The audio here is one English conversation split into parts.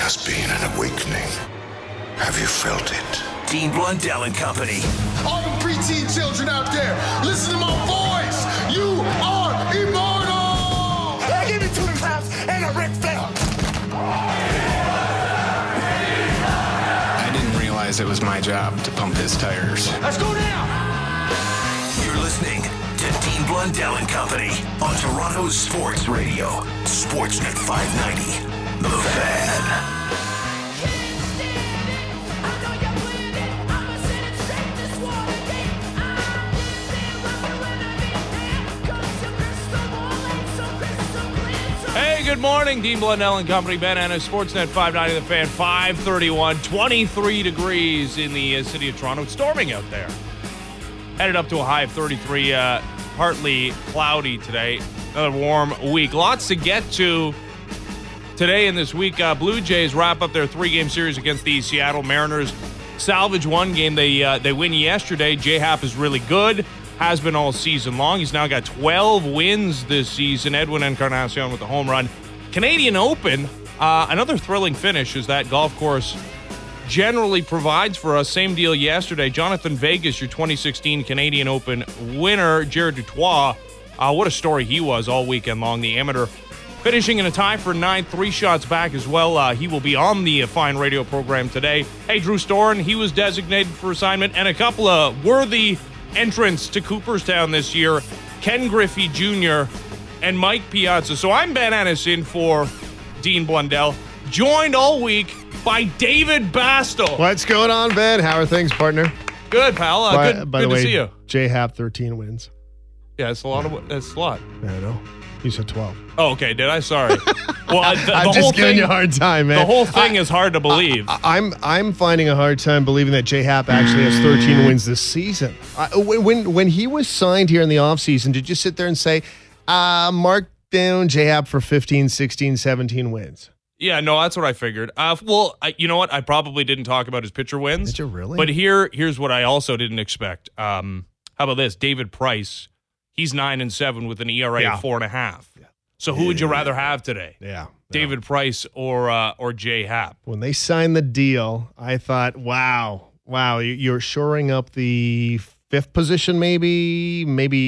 has been an awakening. Have you felt it? Dean Blundell and Company. All the preteen children out there, listen to my voice. You are immortal. I give you 2 claps and a Ric Flair. I didn't realize it was my job to pump his tires. Let's go now. You're listening to Dean Blundell and Company on Toronto's Sports Radio. Sportsnet 590. The Fan. Hey, good morning. Dean Blundell and Company, Ben Ennis, Sportsnet 590 The Fan, 531, 23 degrees in the city of Toronto. It's storming out there. Headed up to a high of 33, partly cloudy today. Another warm week. Lots to get to today and this week. Blue Jays wrap up their 3-game series against the Seattle Mariners. Salvage one game. They win yesterday. J-Happ is really good. Has been all season long. He's now got 12 wins this season. Edwin Encarnacion with the home run. Canadian Open, another thrilling finish as that golf course generally provides for us. Same deal yesterday. Jonathan Vegas, your 2016 Canadian Open winner. Jared Dutois, what a story he was all weekend long. The amateur finishing in a tie for 9th, 3 shots back as well. He will be on the Fine Radio program today. Hey, Drew Storen, he was designated for assignment, and a couple of worthy entrants to Cooperstown this year, Ken Griffey Jr. and Mike Piazza. So I'm Ben Ennis in for Dean Blundell, joined all week by David Bastel. What's going on, Ben? How are things, partner? Good, pal. Good to see you. J-Happ 13 wins. Yeah, that's a lot. That's a lot. Yeah, I know. You said 12. Oh, okay. Did I? Sorry. Well, I'm just giving you a hard time, man. The whole thing is hard to believe. I'm finding a hard time believing that J-Happ actually has 13 wins this season. When he was signed here in the offseason, did you sit there and say, mark down J-Happ for 15, 16, 17 wins? Yeah, no, that's what I figured. You know what? I probably didn't talk about his pitcher wins. Did you really? But here's what I also didn't expect. How about this? David Price. He's 9-7 with an ERA of 4.5. Yeah. So who would you rather have today? Yeah. David Price or J-Happ? When they signed the deal, I thought, wow, you're shoring up the 5th position maybe,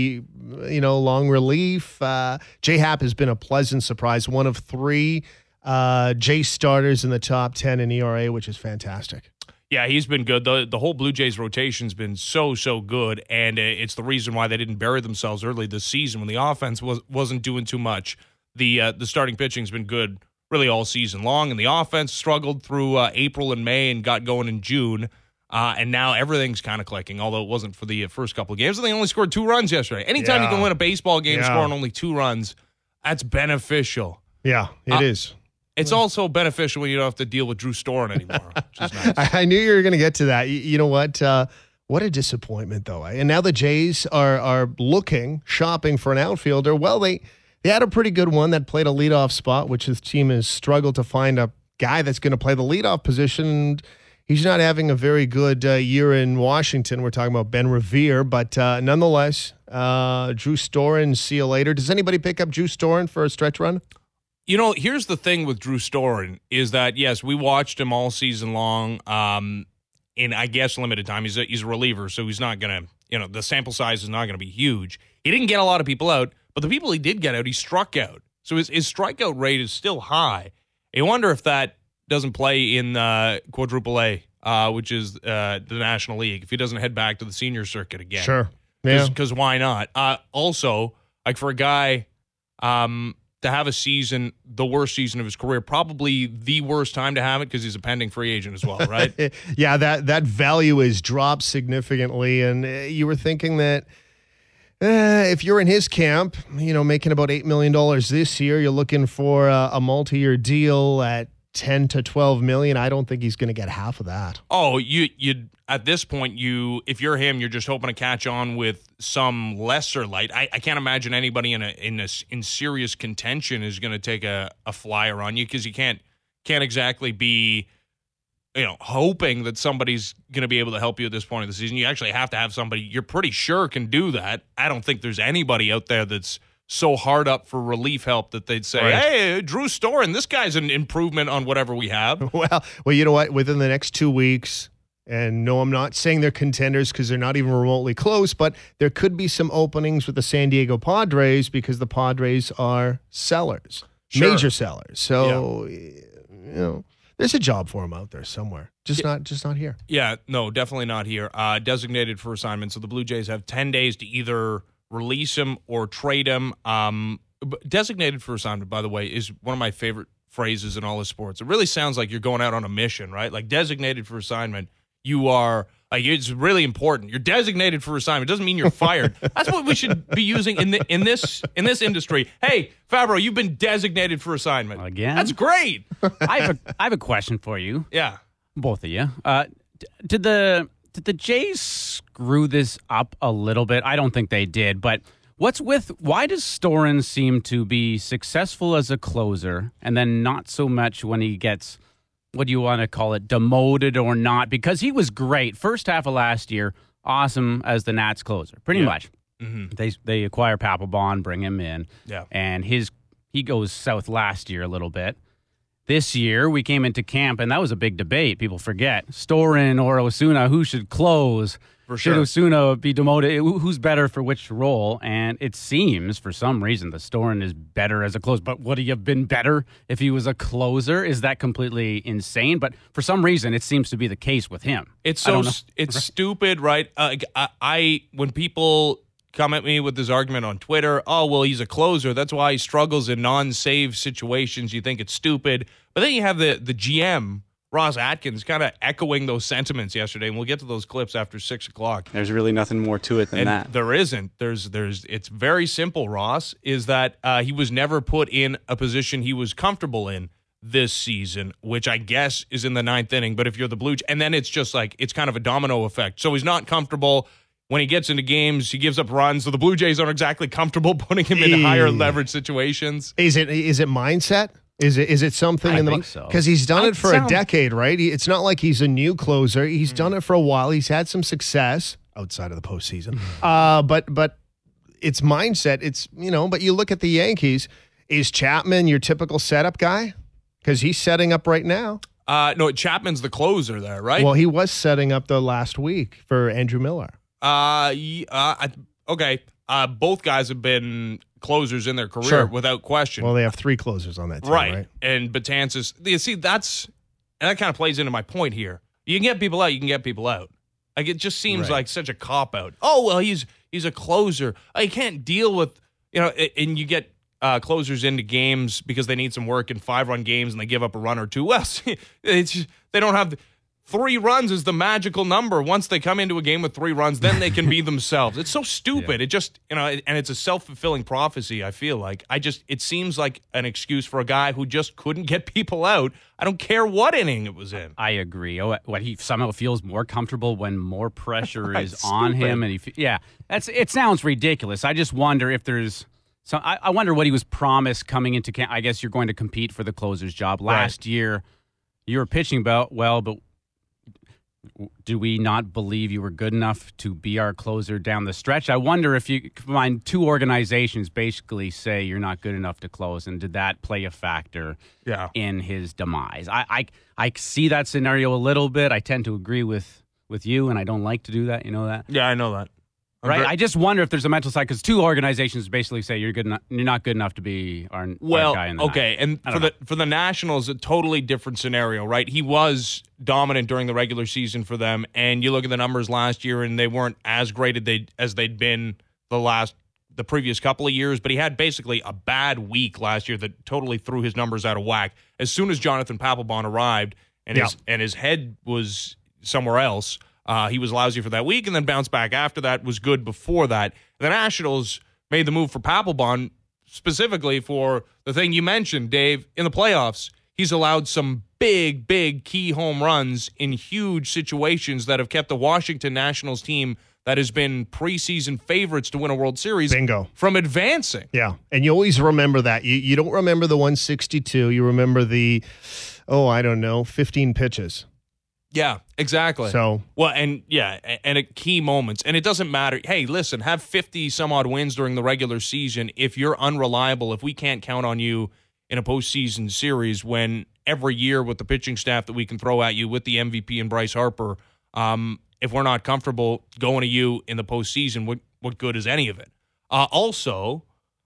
long relief. J-Happ has been a pleasant surprise. One of 3 J starters in the top 10 in ERA, which is fantastic. Yeah, he's been good. The whole Blue Jays rotation's been so good, and it's the reason why they didn't bury themselves early this season when the offense wasn't doing too much. The starting pitching's been good really all season long, and the offense struggled through April and May and got going in June, and now everything's kind of clicking, although it wasn't for the first couple of games, and they only scored 2 runs yesterday. Anytime you can win a baseball game scoring only 2 runs, that's beneficial. Yeah, it is. It's also beneficial when you don't have to deal with Drew Storen anymore, which is nice. I knew you were going to get to that. You know what? What a disappointment, though. And now the Jays are shopping for an outfielder. Well, they had a pretty good one that played a leadoff spot, which his team has struggled to find a guy that's going to play the leadoff position. He's not having a very good year in Washington. We're talking about Ben Revere, but nonetheless, Drew Storen, see you later. Does anybody pick up Drew Storen for a stretch run? You know, here's the thing with Drew Storen is that, yes, we watched him all season long in, I guess, limited time. He's a reliever, so he's not going to, the sample size is not going to be huge. He didn't get a lot of people out, but the people he did get out, he struck out. So his strikeout rate is still high. I wonder if that doesn't play in quadruple A, which is the National League, if he doesn't head back to the senior circuit again. Sure. Yeah. Because why not? Also, like for a guy to have a season, the worst season of his career, probably the worst time to have it because he's a pending free agent as well, right? Yeah, that value is dropped significantly. And you were thinking that if you're in his camp, making about $8 million this year, you're looking for a multi-year deal at 10 to 12 million. I don't think he's going to get half of that. Oh, you at this point, if you're him, you're just hoping to catch on with some lesser light. I can't imagine anybody in serious contention is going to take a flyer on you because you can't exactly be hoping that somebody's going to be able to help you at this point of the season. You actually have to have somebody you're pretty sure can do that. I don't think there's anybody out there that's so hard up for relief help that they'd say, hey, Drew Storen, this guy's an improvement on whatever we have. Well, you know what? Within the next 2 weeks, and no, I'm not saying they're contenders because they're not even remotely close, but there could be some openings with the San Diego Padres because the Padres are sellers, major sellers. So, there's a job for them out there somewhere. Just not here. Yeah, no, definitely not here. Designated for assignment. So the Blue Jays have 10 days to either release him or trade him. Designated for assignment, by the way, is one of my favorite phrases in all of sports. It really sounds like you're going out on a mission, right? Like designated for assignment, you are like, it's really important. You're designated for assignment. It doesn't mean you're fired. That's what we should be using in this industry. Hey, Fabro, you've been designated for assignment. Again? That's great. I have a question for you. Yeah. Both of you. Did the Jays screw this up a little bit? I don't think they did, but why does Storen seem to be successful as a closer and then not so much when he gets, what do you want to call it, demoted or not? Because he was great. First half of last year, awesome as the Nats closer, pretty much. Mm-hmm. They acquire Papelbon, bring him in, and he goes south last year a little bit. This year, we came into camp, and that was a big debate. People forget. Storen or Osuna, who should close? For sure. Should Osuna be demoted? Who's better for which role? And it seems, for some reason, that Storen is better as a closer. But would he have been better if he was a closer? Is that completely insane? But for some reason, it seems to be the case with him. It's stupid, right? When people come at me with this argument on Twitter, oh, well, he's a closer, that's why he struggles in non-save situations, you think it's stupid. But then you have the GM, Ross Atkins, kind of echoing those sentiments yesterday, and we'll get to those clips after 6 o'clock. There's really nothing more to it than that. There isn't. It's very simple, Ross, is that he was never put in a position he was comfortable in this season, which I guess is in the 9th inning. But if you're the Blue Jays, and then it's just like, it's kind of a domino effect. So he's not comfortable. When he gets into games, he gives up runs. So the Blue Jays aren't exactly comfortable putting him in higher leverage situations. Is it mindset? Is it something in the think so. Because he's done it for a decade, right? It's not like he's a new closer. He's done it for a while. He's had some success outside of the postseason. But it's mindset. It's But you look at the Yankees. Is Chapman your typical setup guy? Because he's setting up right now. No, Chapman's the closer there, right? Well, he was setting up the last week for Andrew Miller. Okay. Both guys have been closers in their career without question. Well, they have 3 closers on that team, right? And Betances, you see, that kind of plays into my point here. You can get people out, you can get people out. Like, it just seems like such a cop-out. Oh, well, he's a closer. He can't deal with, and you get closers into games because they need some work in 5-run games and they give up a run or two. Well, they don't have 3 runs is the magical number. Once they come into a game with 3 runs, then they can be themselves. It's so stupid. Yeah. It just, and it's a self-fulfilling prophecy, I feel like. It seems like an excuse for a guy who just couldn't get people out. I don't care what inning it was in. I agree. What he somehow feels more comfortable when more pressure is on him. And it sounds ridiculous. I just wonder if there's I wonder what he was promised coming into camp. I guess you're going to compete for the closer's job. Last year, you were pitching about, but do we not believe you were good enough to be our closer down the stretch? I wonder if you find 2 organizations basically say you're not good enough to close, and did that play a factor in his demise? I see that scenario a little bit. I tend to agree with you, and I don't like to do that. You know that? Yeah, I know that. Right? I just wonder if there's a mental side, because 2 organizations basically say you're not good enough to be our guy in the okay, night. And for the Nationals, a totally different scenario, right? He was dominant during the regular season for them, and you look at the numbers last year, and they weren't as great as they'd been the previous couple of years, but he had basically a bad week last year that totally threw his numbers out of whack. As soon as Jonathan Papelbon arrived, and his head was somewhere else, he was lousy for that week and then bounced back after that, was good before that. The Nationals made the move for Papelbon specifically for the thing you mentioned, Dave. In the playoffs, he's allowed some big, big key home runs in huge situations that have kept the Washington Nationals team that has been preseason favorites to win a World Series from advancing. Yeah, and you always remember that. You don't remember the 162. You remember the, 15 pitches. Yeah, exactly. So, well, and at key moments. And it doesn't matter. Hey, listen, have 50 some odd wins during the regular season. If you're unreliable, if we can't count on you in a postseason series, when every year with the pitching staff that we can throw at you with the MVP and Bryce Harper, if we're not comfortable going to you in the postseason, what good is any of it? Also,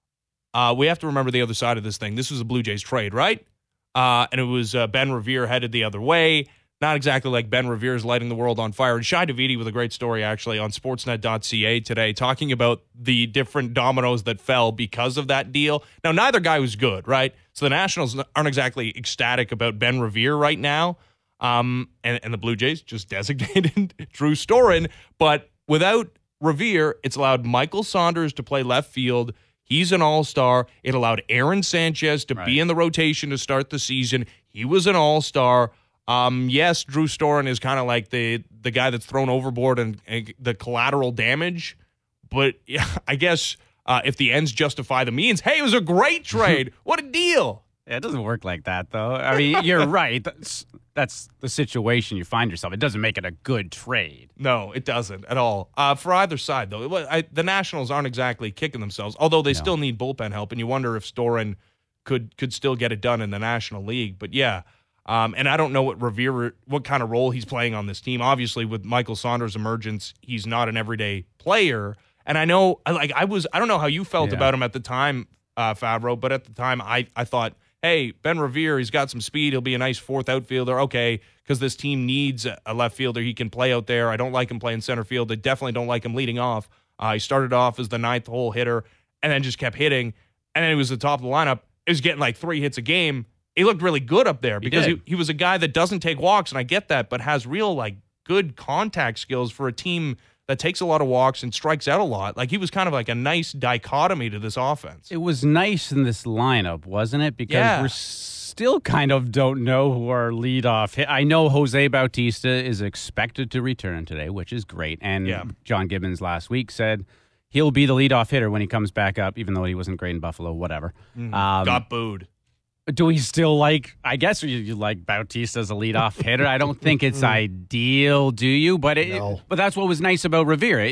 we have to remember the other side of this thing. This was a Blue Jays trade, right? And it was Ben Revere headed the other way. Not exactly like Ben Revere is lighting the world on fire. And Shai Davidi with a great story, actually, on sportsnet.ca today, talking about the different dominoes that fell because of that deal. Now, neither guy was good, right? So the Nationals aren't exactly ecstatic about Ben Revere right now. And the Blue Jays just designated Drew Storen. But without Revere, it's allowed Michael Saunders to play left field. He's an all-star. It allowed Aaron Sanchez to be in the rotation to start the season. He was an all-star. Yes, Drew Storen is kind of like the guy that's thrown overboard and the collateral damage. But yeah, I guess if the ends justify the means, hey, it was a great trade. What a deal. Yeah, it doesn't work like that, though. I mean, you're right. That's the situation you find yourself. It doesn't make it a good trade. No, it doesn't at all. For either side, though, the Nationals aren't exactly kicking themselves, although they still need bullpen help, and you wonder if Storen could still get it done in the National League. But yeah, and I don't know what kind of role he's playing on this team. Obviously, with Michael Saunders' emergence, he's not an everyday player. And I know, I don't know how you felt about him at the time, Favreau, but at the time I thought, hey, Ben Revere, he's got some speed. He'll be a nice fourth outfielder. Okay, because this team needs a left fielder. He can play out there. I don't like him playing center field. I definitely don't like him leading off. He started off as the ninth hole hitter and then just kept hitting. And then he was the top of the lineup. He was getting like 3 hits a game. He looked really good up there because he was a guy that doesn't take walks, and I get that, but has real like good contact skills for a team that takes a lot of walks and strikes out a lot. Like, he was kind of like a nice dichotomy to this offense. It was nice in this lineup, wasn't it? Because we're still kind of don't know who our leadoff hit. I know Jose Bautista is expected to return today, which is great. And John Gibbons last week said he'll be the leadoff hitter when he comes back up, even though he wasn't great in Buffalo, whatever. Got booed. Do we still like, I guess you like Bautista as a leadoff hitter? I don't think it's ideal, do you? But but that's what was nice about Revere.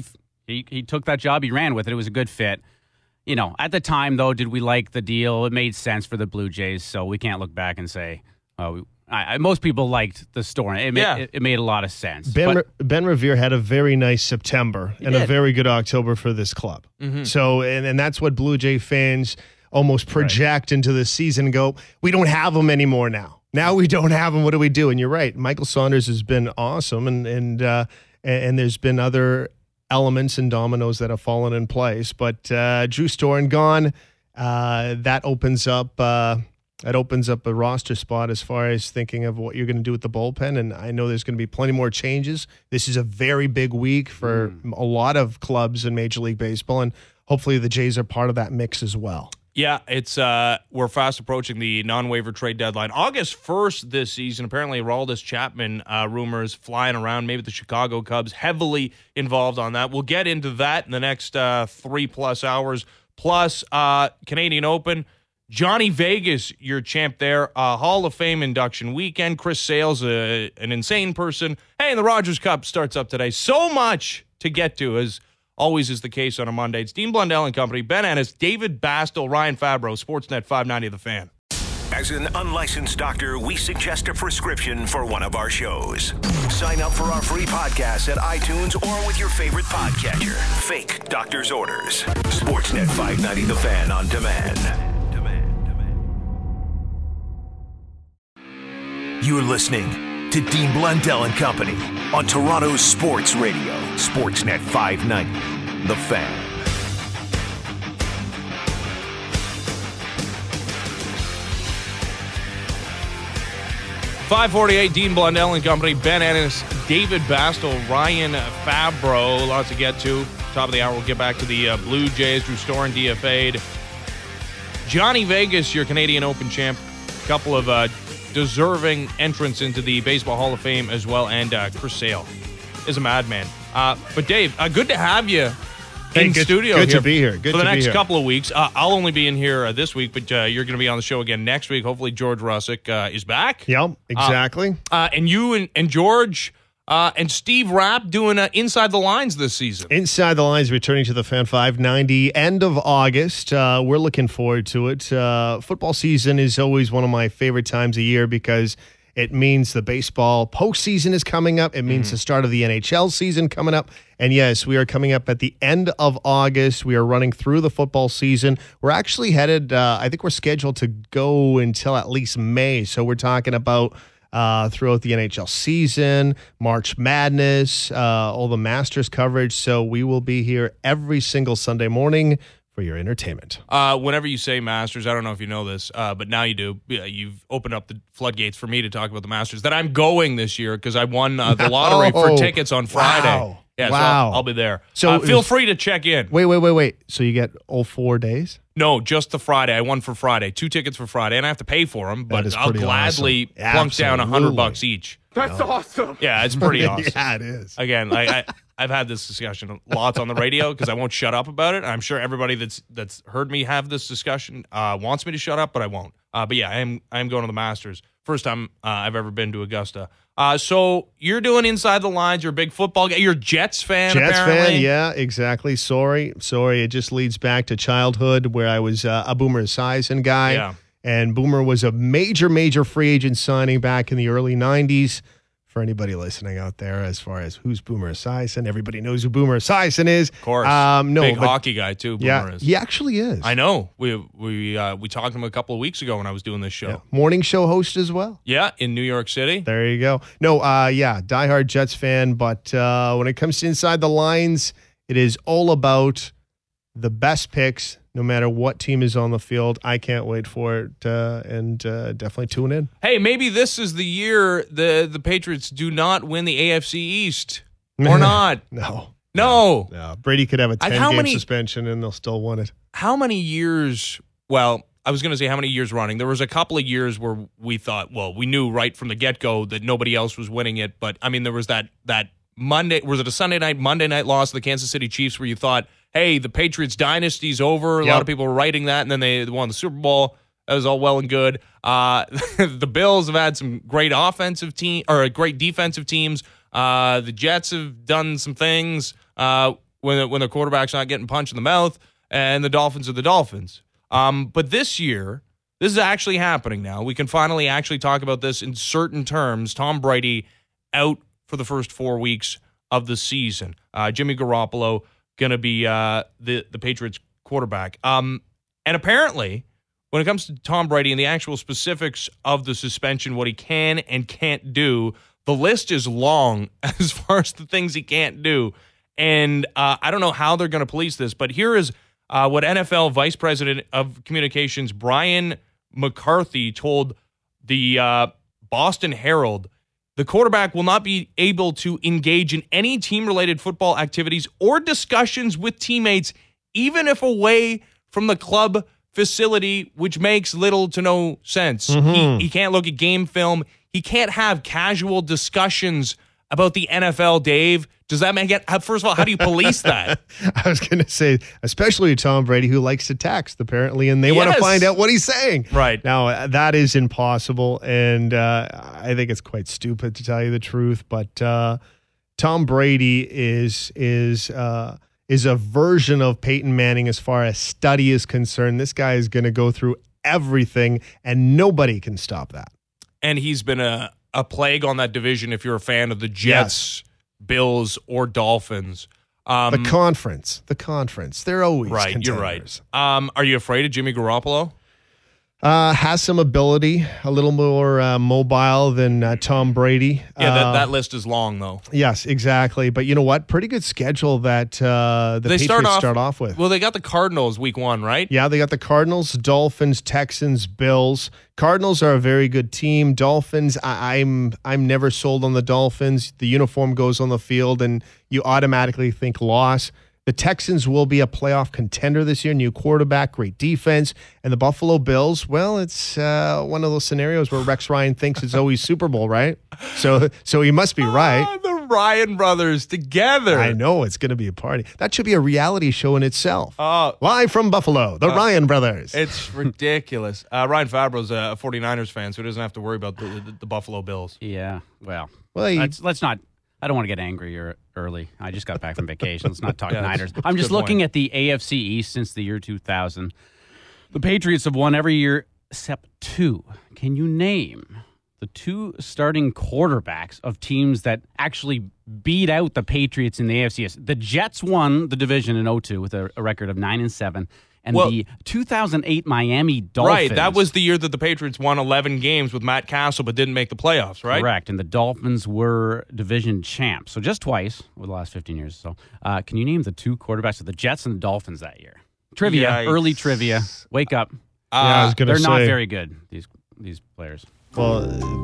He took that job, he ran with it. It was a good fit. You know, at the time, though, did we like the deal? It made sense for the Blue Jays, so we can't look back and say, most people liked the story. It made a lot of sense. Ben Revere had a very nice September and a very good October for this club. Mm-hmm. So, and that's what Blue Jay fans almost project into the season and go, we don't have him anymore now. Now we don't have him. What do we do? And you're right. Michael Saunders has been awesome, and there's been other elements and dominoes that have fallen in place. But Drew Storen gone. That opens up a roster spot as far as thinking of what you're going to do with the bullpen. And I know there's going to be plenty more changes. This is a very big week for a lot of clubs in Major League Baseball, and hopefully the Jays are part of that mix as well. Yeah, it's we're fast approaching the non-waiver trade deadline. August 1st this season, apparently Aroldis Chapman rumors flying around, maybe the Chicago Cubs heavily involved on that. We'll get into that in the next 3+ hours. Plus, Canadian Open, Johnny Vegas, your champ there, Hall of Fame induction weekend. Chris Sale's an insane person. Hey, and the Rogers Cup starts up today. So much to get to, as always is the case on a Monday. It's Dean Blundell and Company, Ben Ennis, David Bastel, Ryan Fabro, Sportsnet 590 The Fan. As an unlicensed doctor, we suggest a prescription for one of our shows. Sign up for our free podcast at iTunes or with your favorite podcatcher. Fake doctor's orders. Sportsnet 590 The Fan on demand. You're listening to Dean Blundell and Company on Toronto's Sports Radio, Sportsnet 590, The Fan. .548, Dean Blundell and Company, Ben Ennis, David Bastel, Ryan Fabro. Lots to get to. Top of the hour, we'll get back to the Blue Jays. Drew Storen DFA'd. Johnny Vegas, your Canadian Open champ. A couple of deserving entrants into the Baseball Hall of Fame as well, and Chris Sale is a madman. But Dave, good to have you in studio. Good to be here. Good for the to be next here. couple of weeks. I'll only be in here this week, but you're going to be on the show again next week. Hopefully, George Russick is back. Yep, exactly. And you and George and Steve Rapp doing Inside the Lines this season. Inside the Lines returning to the Fan 590 end of August. We're looking forward to it. Football season is always one of my favorite times of year because it means the baseball postseason is coming up. It means the start of the NHL season coming up. And yes, we are coming up at the end of August. We are running through the football season. We're actually headed, I think we're scheduled to go until at least May. So we're talking about throughout the NHL season, March Madness, all the Masters coverage. So we will be here every single Sunday morning for your entertainment. Whenever you say Masters, I don't know if you know this, but now you do. You've opened up the floodgates for me to talk about the Masters. That I'm going this year because I won the lottery for tickets on Friday. Wow. Yeah, wow. So I'll be there. So feel free to check in. Wait. So you get all 4 days? No, just the Friday. I won for Friday. 2 tickets for Friday, and I have to pay for them, but I'll gladly plunk down $100 each. That's awesome. Yeah, it's pretty awesome. Yeah, it is. Again, I've had this discussion lots on the radio because I won't shut up about it. I'm sure everybody that's heard me have this discussion wants me to shut up, but I won't. But yeah, I am going to the Masters. First time I've ever been to Augusta. So you're doing Inside the Lines. You're a big football guy. You're a Jets fan, apparently. Fan, yeah, exactly. Sorry. It just leads back to childhood where I was a Boomer Esiason guy. Yeah. And Boomer was a major free agent signing back in the early 90s. For anybody listening out there, as far as who's Boomer Esiason, everybody knows who Boomer Esiason is. Of course. Big hockey guy, too, Boomer is. He actually is. I know. We talked to him a couple of weeks ago when I was doing this show. Yeah. Morning show host as well. Yeah, in New York City. There you go. No, diehard Jets fan, but when it comes to Inside the Lines, it is all about the best picks, no matter what team is on the field. I can't wait for it, and definitely tune in. Hey, maybe this is the year the Patriots do not win the AFC East. Or not. No. Brady could have a 10-game suspension, and they'll still win it. How many years, well, I was going to say how many years running. There was a couple of years where we thought, well, we knew right from the get-go that nobody else was winning it. But, I mean, there was that Monday, was it a Monday night loss to the Kansas City Chiefs where you thought, hey, the Patriots dynasty's over. A lot of people were writing that, and then they won the Super Bowl. That was all well and good. The Bills have had some great great defensive teams. The Jets have done some things when their quarterback's not getting punched in the mouth, and the Dolphins are the Dolphins. But this year, this is actually happening now. We can finally actually talk about this in certain terms. Tom Brady out for the first 4 weeks of the season. Jimmy Garoppolo going to be the Patriots quarterback. And apparently, when it comes to Tom Brady and the actual specifics of the suspension, what he can and can't do, the list is long as far as the things he can't do. And I don't know how they're going to police this, but here is what NFL Vice President of Communications Brian McCarthy told the Boston Herald. The quarterback will not be able to engage in any team-related football activities or discussions with teammates, even if away from the club facility, which makes little to no sense. He can't look at game film. He can't have casual discussions about the NFL, Dave. Does that make it? First of all, how do you police that? I was going to say, especially Tom Brady, who likes to text, apparently, and they want to find out what he's saying. Right. Now, that is impossible, and I think it's quite stupid, to tell you the truth. But Tom Brady is a version of Peyton Manning as far as study is concerned. This guy is going to go through everything, and nobody can stop that. And he's been a plague on that division if you're a fan of the Jets, Bills, or Dolphins. The conference. They're always right. contenders. You're right. Are you afraid of Jimmy Garoppolo? Has some ability, a little more mobile than Tom Brady. Yeah, that list is long, though. Yes, exactly. But you know what? Pretty good schedule that the Patriots start off with. Well, they got the Cardinals week 1, right? Yeah, they got the Cardinals, Dolphins, Texans, Bills. Cardinals are a very good team. Dolphins, I'm never sold on the Dolphins. The uniform goes on the field, and you automatically think loss. The Texans will be a playoff contender this year. New quarterback, great defense. And the Buffalo Bills, well, it's one of those scenarios where Rex Ryan thinks it's always Super Bowl, right? So he must be right. The Ryan brothers together. I know, it's going to be a party. That should be a reality show in itself. Live from Buffalo, the Ryan brothers. It's ridiculous. Ryan Fabro's a 49ers fan, so he doesn't have to worry about the Buffalo Bills. Yeah, well he- let's not. I don't want to get angry early. I just got back from vacation. Let's not talk Niners. I'm just good looking point. at the AFC East since the year 2000. The Patriots have won every year except two. Can you name the two starting quarterbacks of teams that actually beat out the Patriots in the AFC East? The Jets won the division in 2002 with a record of 9-7. And the 2008 Miami Dolphins. Right, that was the year that the Patriots won 11 games with Matt Castle but didn't make the playoffs, right? Correct, and the Dolphins were division champs. So just twice over the last 15 years. So can you name the two quarterbacks of the Jets and the Dolphins that year? Trivia, Yikes. Early trivia. Wake up. I was going to They're say. not very good, these players. Well,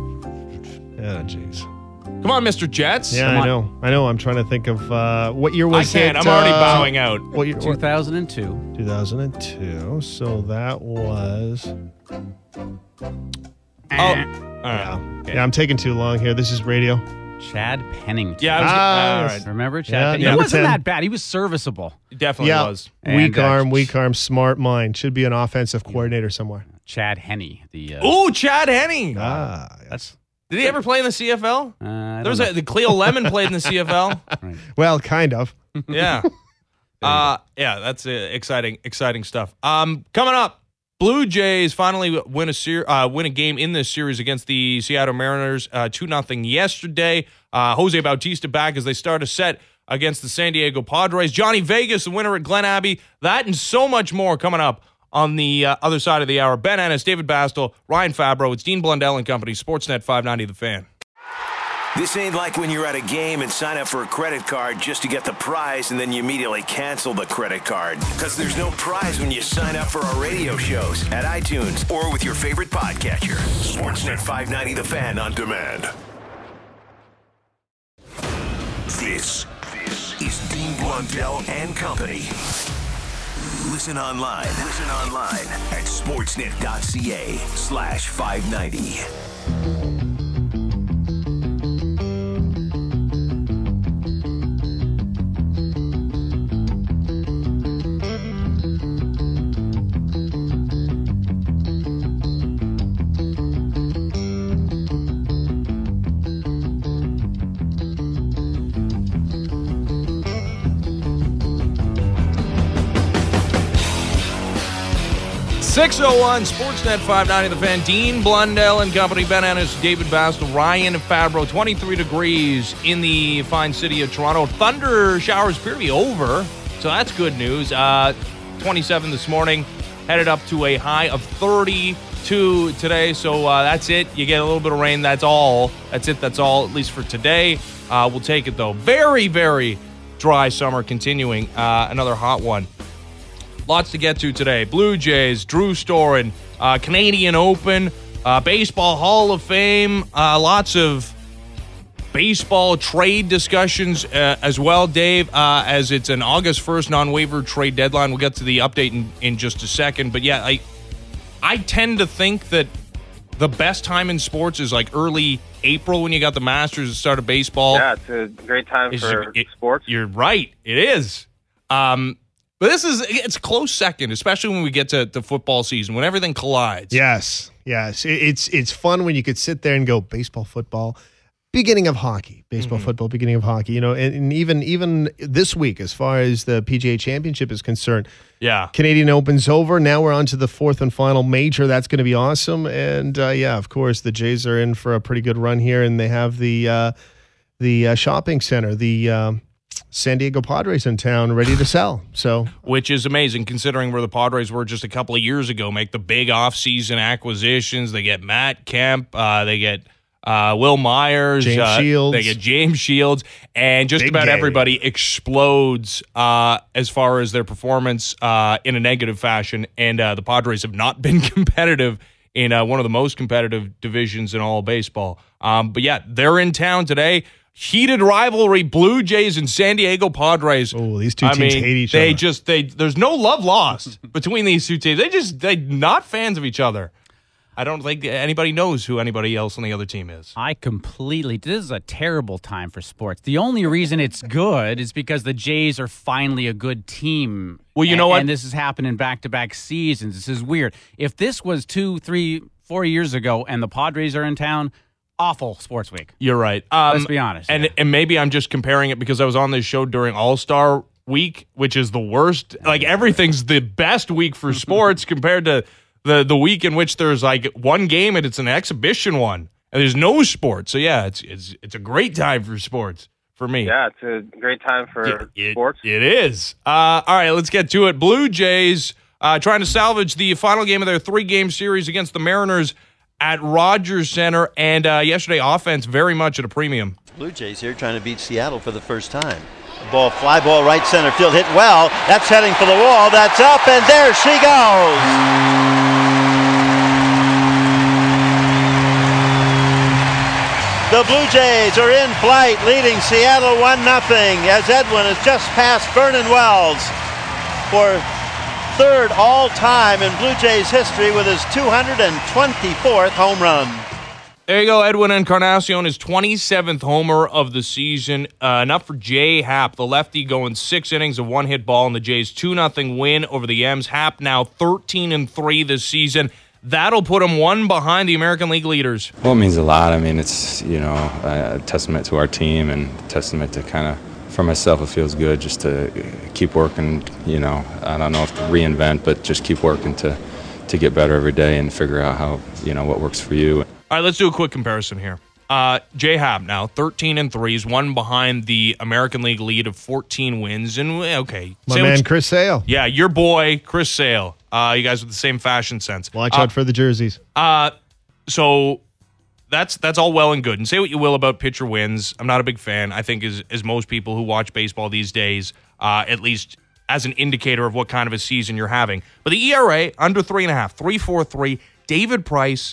jeez. Come on, Mr. Jets. Yeah, Come I know. I'm trying to think of what year was I can't. it? I'm already bowing out. What year? 2002. 2002. So that was. All right. Yeah, I'm taking too long here. This is radio. Chad Pennington. Yeah, all right. Remember Chad Yeah, Pennington? number He wasn't 10. that bad. He was serviceable. It definitely Yeah, was. weak And, arm, smart mind. Should be an offensive coordinator somewhere. Chad Henne. The Ooh, Chad Henne. that's Did he ever play in the CFL? I There was don't know. the Cleo Lemon played in the CFL. Well, kind of. Yeah. Yeah, that's exciting stuff. Coming up, Blue Jays finally win a game in this series against the Seattle Mariners 2-0 yesterday. Jose Bautista back as they start a set against the San Diego Padres. Johnny Vegas, the winner at Glen Abbey. That and so much more coming up on the other side of the hour. Ben Ennis, David Bastel, Ryan Fabro. It's Dean Blundell and Company, Sportsnet 590 The Fan. This ain't like when you're at a game and sign up for a credit card just to get the prize and then you immediately cancel the credit card. Because there's no prize when you sign up for our radio shows at iTunes or with your favorite podcatcher. Sportsnet 590 The Fan on demand. This is Dean Blundell and Company. Listen online at sportsnet.ca/590. .601 Sportsnet 590 The Fan. Dean Blundell and Company. Ben Ennis, David Bastel, Ryan Fabro. 23 degrees in the fine city of Toronto. Thunder showers appear to be over, so that's good news. 27 this morning, headed up to a high of 32 today. So that's it. You get a little bit of rain. That's all. That's it. That's all, at least for today. We'll take it, though. Very, very dry summer continuing. Another hot one. Lots to get to today. Blue Jays, Drew Storen, Canadian Open, Baseball Hall of Fame, lots of baseball trade discussions as well, Dave, as it's an August 1st non-waiver trade deadline. We'll get to the update in just a second. But yeah, I tend to think that the best time in sports is like early April when you got the Masters, the start of baseball. Yeah, it's a great time for sports. You're right. It is. But it's a close second, especially when we get to the football season, when everything collides. Yes. It's fun when you could sit there and go baseball, football, beginning of hockey, baseball, football, beginning of hockey. You know, and even this week, as far as the PGA Championship is concerned, yeah, Canadian Open's over. Now we're on to the fourth and final major. That's going to be awesome. And of course, the Jays are in for a pretty good run here, and they have the shopping center, the San Diego Padres in town ready to sell. So, which is amazing considering where the Padres were just a couple of years ago. Make the big offseason acquisitions. They get Matt Kemp. They get Will Myers. James Shields. They get James Shields. And just Big about game. everybody explodes as far as their performance in a negative fashion. And the Padres have not been competitive in one of the most competitive divisions in all of baseball. But yeah, they're in town today. Heated rivalry, Blue Jays and San Diego Padres. Oh, these two teams hate each other. There's no love lost between these two teams. They're not fans of each other. I don't think anybody knows who anybody else on the other team is. This is a terrible time for sports. The only reason it's good is because the Jays are finally a good team. Well, you know what? And this has happened in back-to-back seasons. This is weird. If this was 2, 3, 4 years ago and the Padres are in town, awful sports week. You're right. Let's be honest. And maybe I'm just comparing it because I was on this show during All-Star week, which is the worst. Like, everything's the best week for sports compared to the week in which there's like one game and it's an exhibition one and there's no sports. So yeah, it's a great time for sports for me. Yeah, it's a great time for sports. It is. All right, let's get to it. Blue Jays trying to salvage the final game of their 3-game series against the Mariners at Rogers Center, and yesterday offense very much at a premium. Blue Jays here trying to beat Seattle for the first time. Fly ball right center field, hit well. That's heading for the wall. That's up, and there she goes. The Blue Jays are in flight, leading Seattle 1-0 as Edwin has just passed Vernon Wells for third all-time in Blue Jays history with his 224th home run. There you go, Edwin Encarnacion, his 27th homer of the season. Enough for Jay Happ, the lefty, going 6 innings of one-hit ball in the Jays' 2-0 win over the M's. Happ now 13-3 this season. That'll put him one behind the American League leaders. Well, it means a lot. I mean, it's, a testament to our team and a testament to kind of, for myself, it feels good just to keep working, I don't know if to reinvent, but just keep working to get better every day and figure out how, what works for you. All right, let's do a quick comparison here. Jay Happ now 13-3, is one behind the American League lead of 14 wins. And okay, my man Chris Sale. Yeah, your boy Chris Sale. You guys with the same fashion sense. Watch out for the jerseys. So that's all well and good. And say what you will about pitcher wins. I'm not a big fan. I think as most people who watch baseball these days, at least as an indicator of what kind of a season you're having. But the ERA under 3.5, 3.43. David Price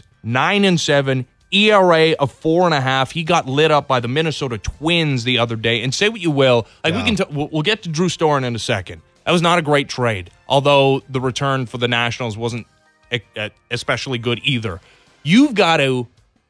9-7. ERA of 4.5. He got lit up by the Minnesota Twins the other day. And say what you will, we'll get to Drew Storen in a second. That was not a great trade, although the return for the Nationals wasn't especially good either. You've got to.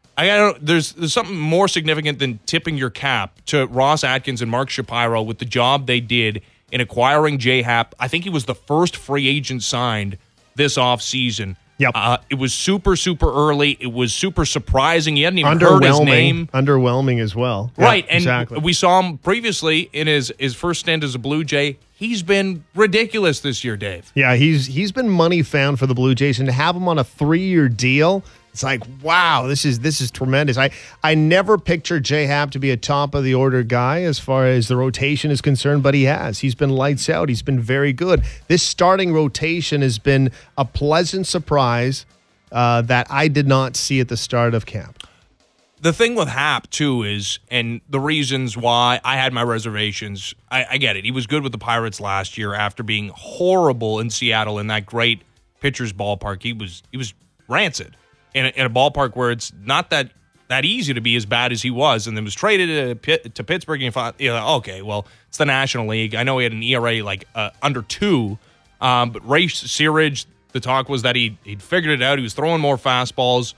There's something more significant than tipping your cap to Ross Atkins and Mark Shapiro with the job they did in acquiring Jay Happ. I think he was the first free agent signed this offseason. Yep. It was super, super early. It was super surprising. You hadn't even heard his name. Underwhelming as well. Right. Yeah, and exactly. We saw him previously in his first stint as a Blue Jay. He's been ridiculous this year, Dave. Yeah, he's been money found for the Blue Jays, and to have him on a 3-year deal, it's like, wow, this is tremendous. I never pictured Jay Happ to be a top of the order guy as far as the rotation is concerned, but he has. He's been lights out. He's been very good. This starting rotation has been a pleasant surprise that I did not see at the start of camp. The thing with Happ, too, is, and the reasons why I had my reservations, I get it. He was good with the Pirates last year after being horrible in Seattle in that great pitcher's ballpark. He was rancid in a ballpark where it's not that easy to be as bad as he was, and then was traded to Pittsburgh, and you thought, okay, well, it's the National League. I know he had an ERA like under 2, but Ray Searage, the talk was that he'd figured it out. He was throwing more fastballs.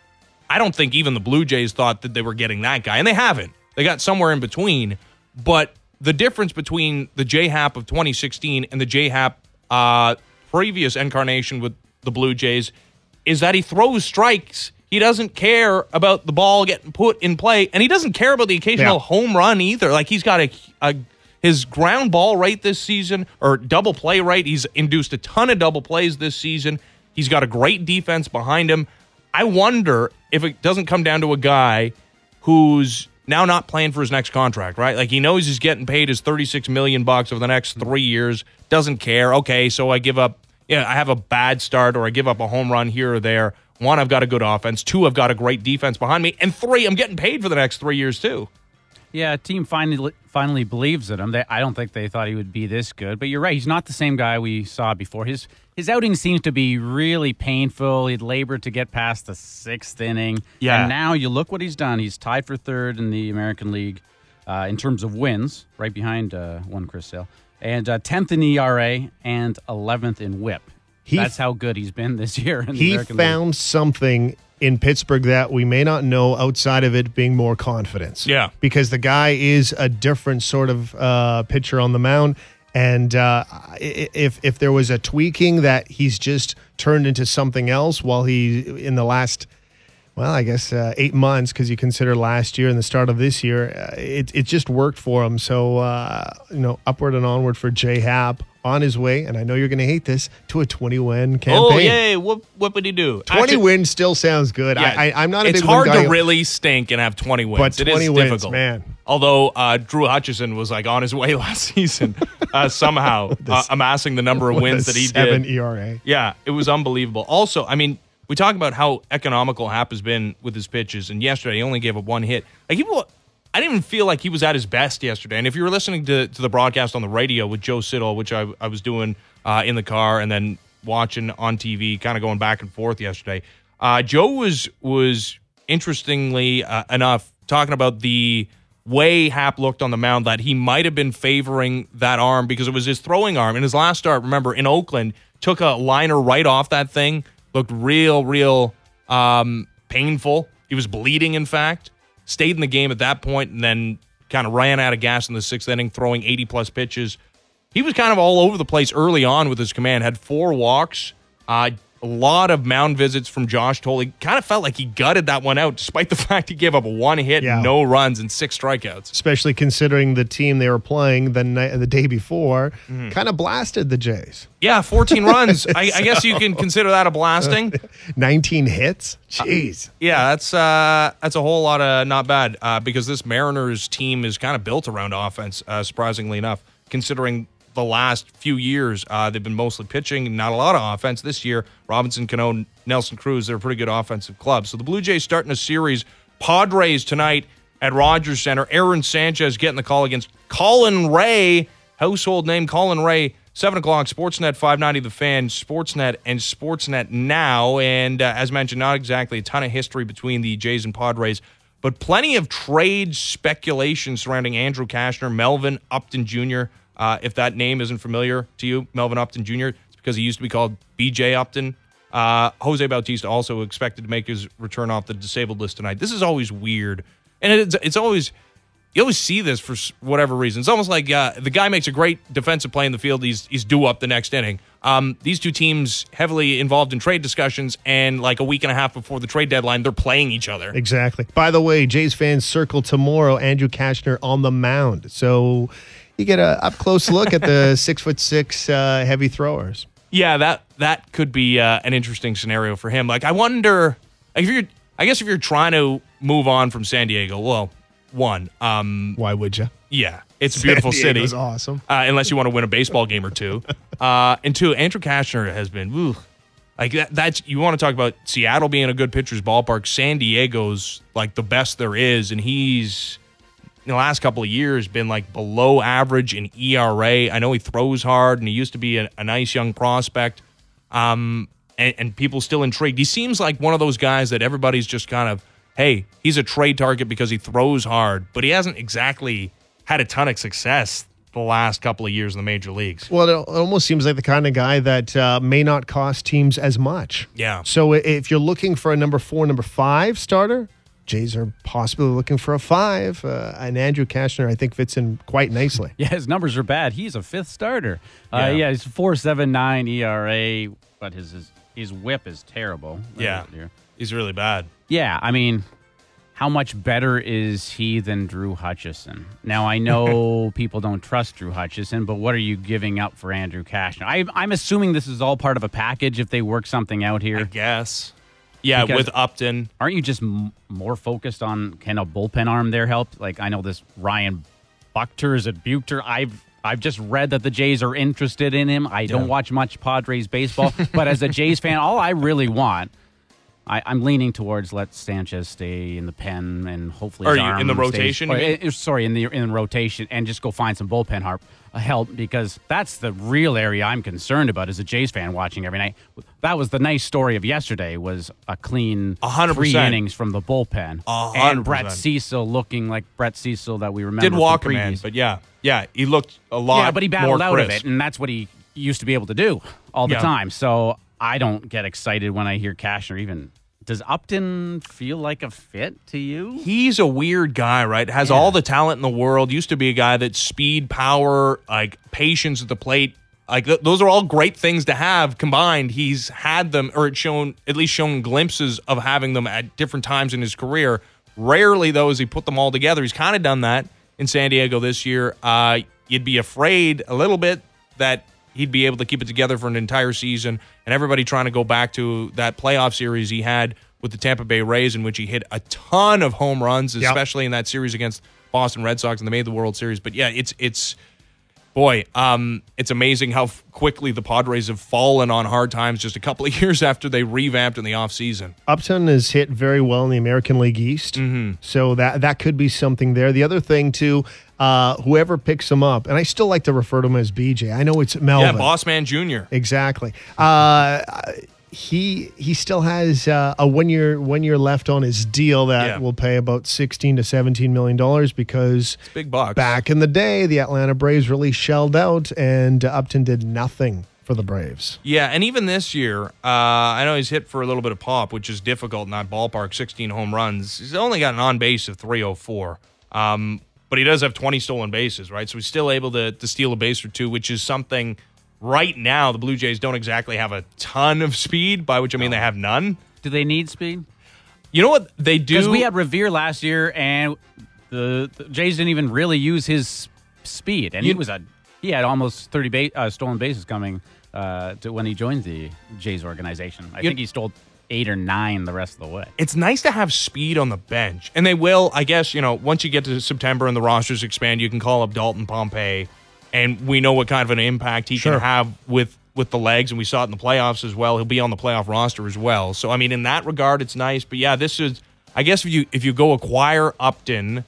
I don't think even the Blue Jays thought that they were getting that guy, and they haven't. They got somewhere in between. But the difference between the Jay Happ of 2016 and the Jay Happ previous incarnation with the Blue Jays is that he throws strikes. He doesn't care about the ball getting put in play, and he doesn't care about the occasional home run either. Like, he's got his ground ball rate this season, or double play rate. He's induced a ton of double plays this season. He's got a great defense behind him. I wonder if it doesn't come down to a guy who's now not playing for his next contract, right? Like, he knows he's getting paid his $36 million over the next 3 years, doesn't care. Okay, so I give up, I have a bad start, or I give up a home run here or there. 1, I've got a good offense. 2, I've got a great defense behind me. And 3, I'm getting paid for the next 3 years too. Yeah, a team finally believes in him. I don't think they thought he would be this good, but you're right. He's not the same guy we saw before. His outing seems to be really painful. He'd labored to get past the 6th inning. Yeah. And now you look what he's done. He's tied for 3rd in the American League in terms of wins, right behind one Chris Sale, and 10th in ERA and 11th in WHIP. That's how good he's been this year. In the He American found League. something in Pittsburgh that we may not know outside of it being more confidence. Yeah. Because the guy is a different sort of pitcher on the mound. And if there was a tweaking that he's just turned into something else while he, in the last, 8 months, because you consider last year and the start of this year, it just worked for him. So, upward and onward for Jay Happ on his way, and I know you're going to hate this, to a 20-win campaign. Oh, yay. What would he do? 20 wins still sounds good. Yeah, I'm not a big It's hard win guy, to really stink and have 20 wins. but 20 it is wins, difficult. man. Although Drew Hutchison was on his way last season, somehow amassing the number of wins that he 7 did. ERA. Yeah, it was unbelievable. Also, we talk about how economical Happ has been with his pitches, and yesterday he only gave up one hit. I didn't even feel like he was at his best yesterday. And if you were listening to the broadcast on the radio with Joe Siddall, which I was doing in the car and then watching on TV, kind of going back and forth yesterday, Joe was interestingly enough talking about the way Happ looked on the mound, that he might have been favoring that arm because it was his throwing arm. In his last start, remember, in Oakland, took a liner right off that thing, looked real painful. He was bleeding, in fact. Stayed in the game at that point and then kind of ran out of gas in the 6th inning, throwing 80-plus pitches. He was kind of all over the place early on with his command. Had 4 walks, a lot of mound visits from Josh Toll. He kind of felt like he gutted that one out, despite the fact he gave up 1 hit, no runs, and 6 strikeouts. Especially considering the team they were playing the day before kind of blasted the Jays. Yeah, 14 runs. I guess you can consider that a blasting. 19 hits? Jeez. Yeah, that's a whole lot of not bad because this Mariners team is kind of built around offense, surprisingly enough, considering the last few years they've been mostly pitching, not a lot of offense. This year, Robinson Cano, Nelson Cruz, they're a pretty good offensive club. So the Blue Jays starting a series. Padres tonight at Rogers Center. Aaron Sanchez getting the call against Colin Ray, household name Colin Ray. 7 o'clock, Sportsnet 590 The Fan, Sportsnet and Sportsnet Now. And as mentioned, not exactly a ton of history between the Jays and Padres, but plenty of trade speculation surrounding Andrew Cashner, Melvin Upton Jr., if that name isn't familiar to you, Melvin Upton Jr., it's because he used to be called B.J. Upton. Jose Bautista also expected to make his return off the disabled list tonight. This is always weird. And it's always, you always see this for whatever reason. It's almost like the guy makes a great defensive play in the field. He's due up the next inning. These two teams heavily involved in trade discussions, and like a week and a half before the trade deadline, they're playing each other. Exactly. By the way, Jays fans, circle tomorrow, Andrew Cashner on the mound. So you get a up-close look at the 6'6" heavy throwers. Yeah, that could be an interesting scenario for him. Like, I wonder, if you're trying to move on from San Diego, well, one, why would you? Yeah, it's a beautiful city. It's awesome. Unless you want to win a baseball game or two. And 2, Andrew Cashner has been, like that's you want to talk about Seattle being a good pitcher's ballpark. San Diego's like the best there is, and he's in the last couple of years been like below average in ERA. I know he throws hard, and he used to be a nice young prospect. And people still intrigued. He seems like one of those guys that everybody's just kind of, hey, he's a trade target because he throws hard, but he hasn't exactly had a ton of success the last couple of years in the major leagues. Well, it almost seems like the kind of guy that may not cost teams as much. Yeah. So if you're looking for a number 4, number 5 starter, Jays are possibly looking for a 5. And Andrew Cashner, I think, fits in quite nicely. Yeah, his numbers are bad. He's a 5th starter. Yeah, he's 4.79 ERA, but his whip is terrible. Yeah, he's really bad. Yeah, I mean, how much better is he than Drew Hutchison? Now, I know people don't trust Drew Hutchison, but what are you giving up for Andrew Cashner? I'm assuming this is all part of a package if they work something out here. I guess. Yeah, because with Upton. Aren't you just more focused on, can a bullpen arm there help? Like, I know this Ryan Buchter, is it Buchter? I've just read that the Jays are interested in him. I don't watch much Padres baseball, but as a Jays fan, all I really want, I'm leaning towards let Sanchez stay in the pen and hopefully his arm in the rotation. In rotation, and just go find some bullpen help, because that's the real area I'm concerned about as a Jays fan watching every night. That was the nice story of yesterday, was a clean 100%. 3 innings from the bullpen, 100%. and Brett Cecil looking like Brett Cecil that we remember. Did walk him in, but yeah, he looked a lot. Yeah, but he battled more out crisp. of it, and that's what he used to be able to do all the time. So I don't get excited when I hear Cashner even. Does Upton feel like a fit to you? He's a weird guy, right? Has all the talent in the world. Used to be a guy that speed, power, like patience at the plate. Like those are all great things to have combined. He's had them, or it's at least shown glimpses of having them at different times in his career. Rarely, though, has he put them all together. He's kind of done that in San Diego this year. You'd be afraid a little bit that he'd be able to keep it together for an entire season, and everybody trying to go back to that playoff series he had with the Tampa Bay Rays, in which he hit a ton of home runs, especially in that series against Boston Red Sox, and they made the World Series. But yeah, it's amazing how quickly the Padres have fallen on hard times just a couple of years after they revamped in the offseason. Upton is hit very well in the American League East, so that could be something there. The other thing, too, whoever picks him up, and I still like to refer to him as BJ. I know it's Melvin. Yeah, Boss Man Jr. Exactly. He still has a 1 year left on his deal that will pay about $16 to $17 million because it's big bucks. Back in the day, the Atlanta Braves really shelled out, and Upton did nothing for the Braves. Yeah, and even this year, I know he's hit for a little bit of pop, which is difficult in that ballpark, 16 home runs. He's only got an on-base of 304, but he does have 20 stolen bases, right? So he's still able to steal a base or two, which is something right now the Blue Jays don't exactly have a ton of speed, by which I mean they have none. Do they need speed? You know what they do? Because we had Revere last year, and the Jays didn't even really use his speed, and he had almost 30 stolen bases coming to when he joined the Jays organization. I think he stole 8 or 9 the rest of the way. It's nice to have speed on the bench, and they will, I guess, once you get to September and the rosters expand, you can call up Dalton Pompey, and we know what kind of an impact he can have with the legs, and we saw it in the playoffs as well. He'll be on the playoff roster as well. So, I mean, in that regard, it's nice. But, yeah, this is, I guess if you go acquire Upton,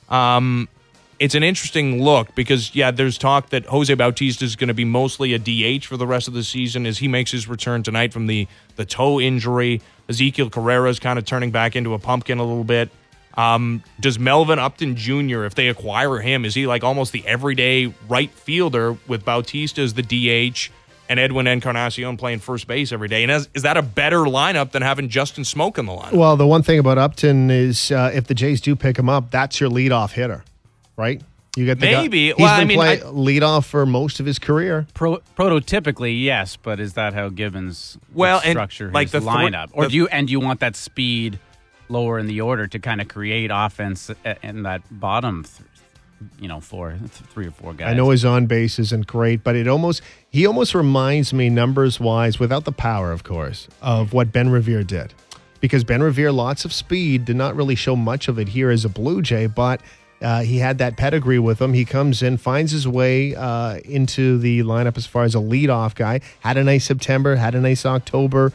it's an interesting look because, there's talk that Jose Bautista is going to be mostly a DH for the rest of the season as he makes his return tonight from the toe injury. Ezekiel Carrera is kind of turning back into a pumpkin a little bit. Does Melvin Upton Jr., if they acquire him, is he like almost the everyday right fielder with Bautista as the DH and Edwin Encarnacion playing first base every day? And is that a better lineup than having Justin Smoak in the lineup? Well, the one thing about Upton is if the Jays do pick him up, that's your leadoff hitter, right? You get the maybe. He's been playing leadoff for most of his career. Prototypically, yes, but is that how Gibbons structure his lineup? Or do you want that speed lower in the order to kind of create offense in that bottom, 3 or 4 guys? I know his on base isn't great, but he almost reminds me numbers wise, without the power, of course, of what Ben Revere did. Because Ben Revere, lots of speed, did not really show much of it here as a Blue Jay, but he had that pedigree with him. He comes in, finds his way into the lineup as far as a leadoff guy. Had a nice September, had a nice October.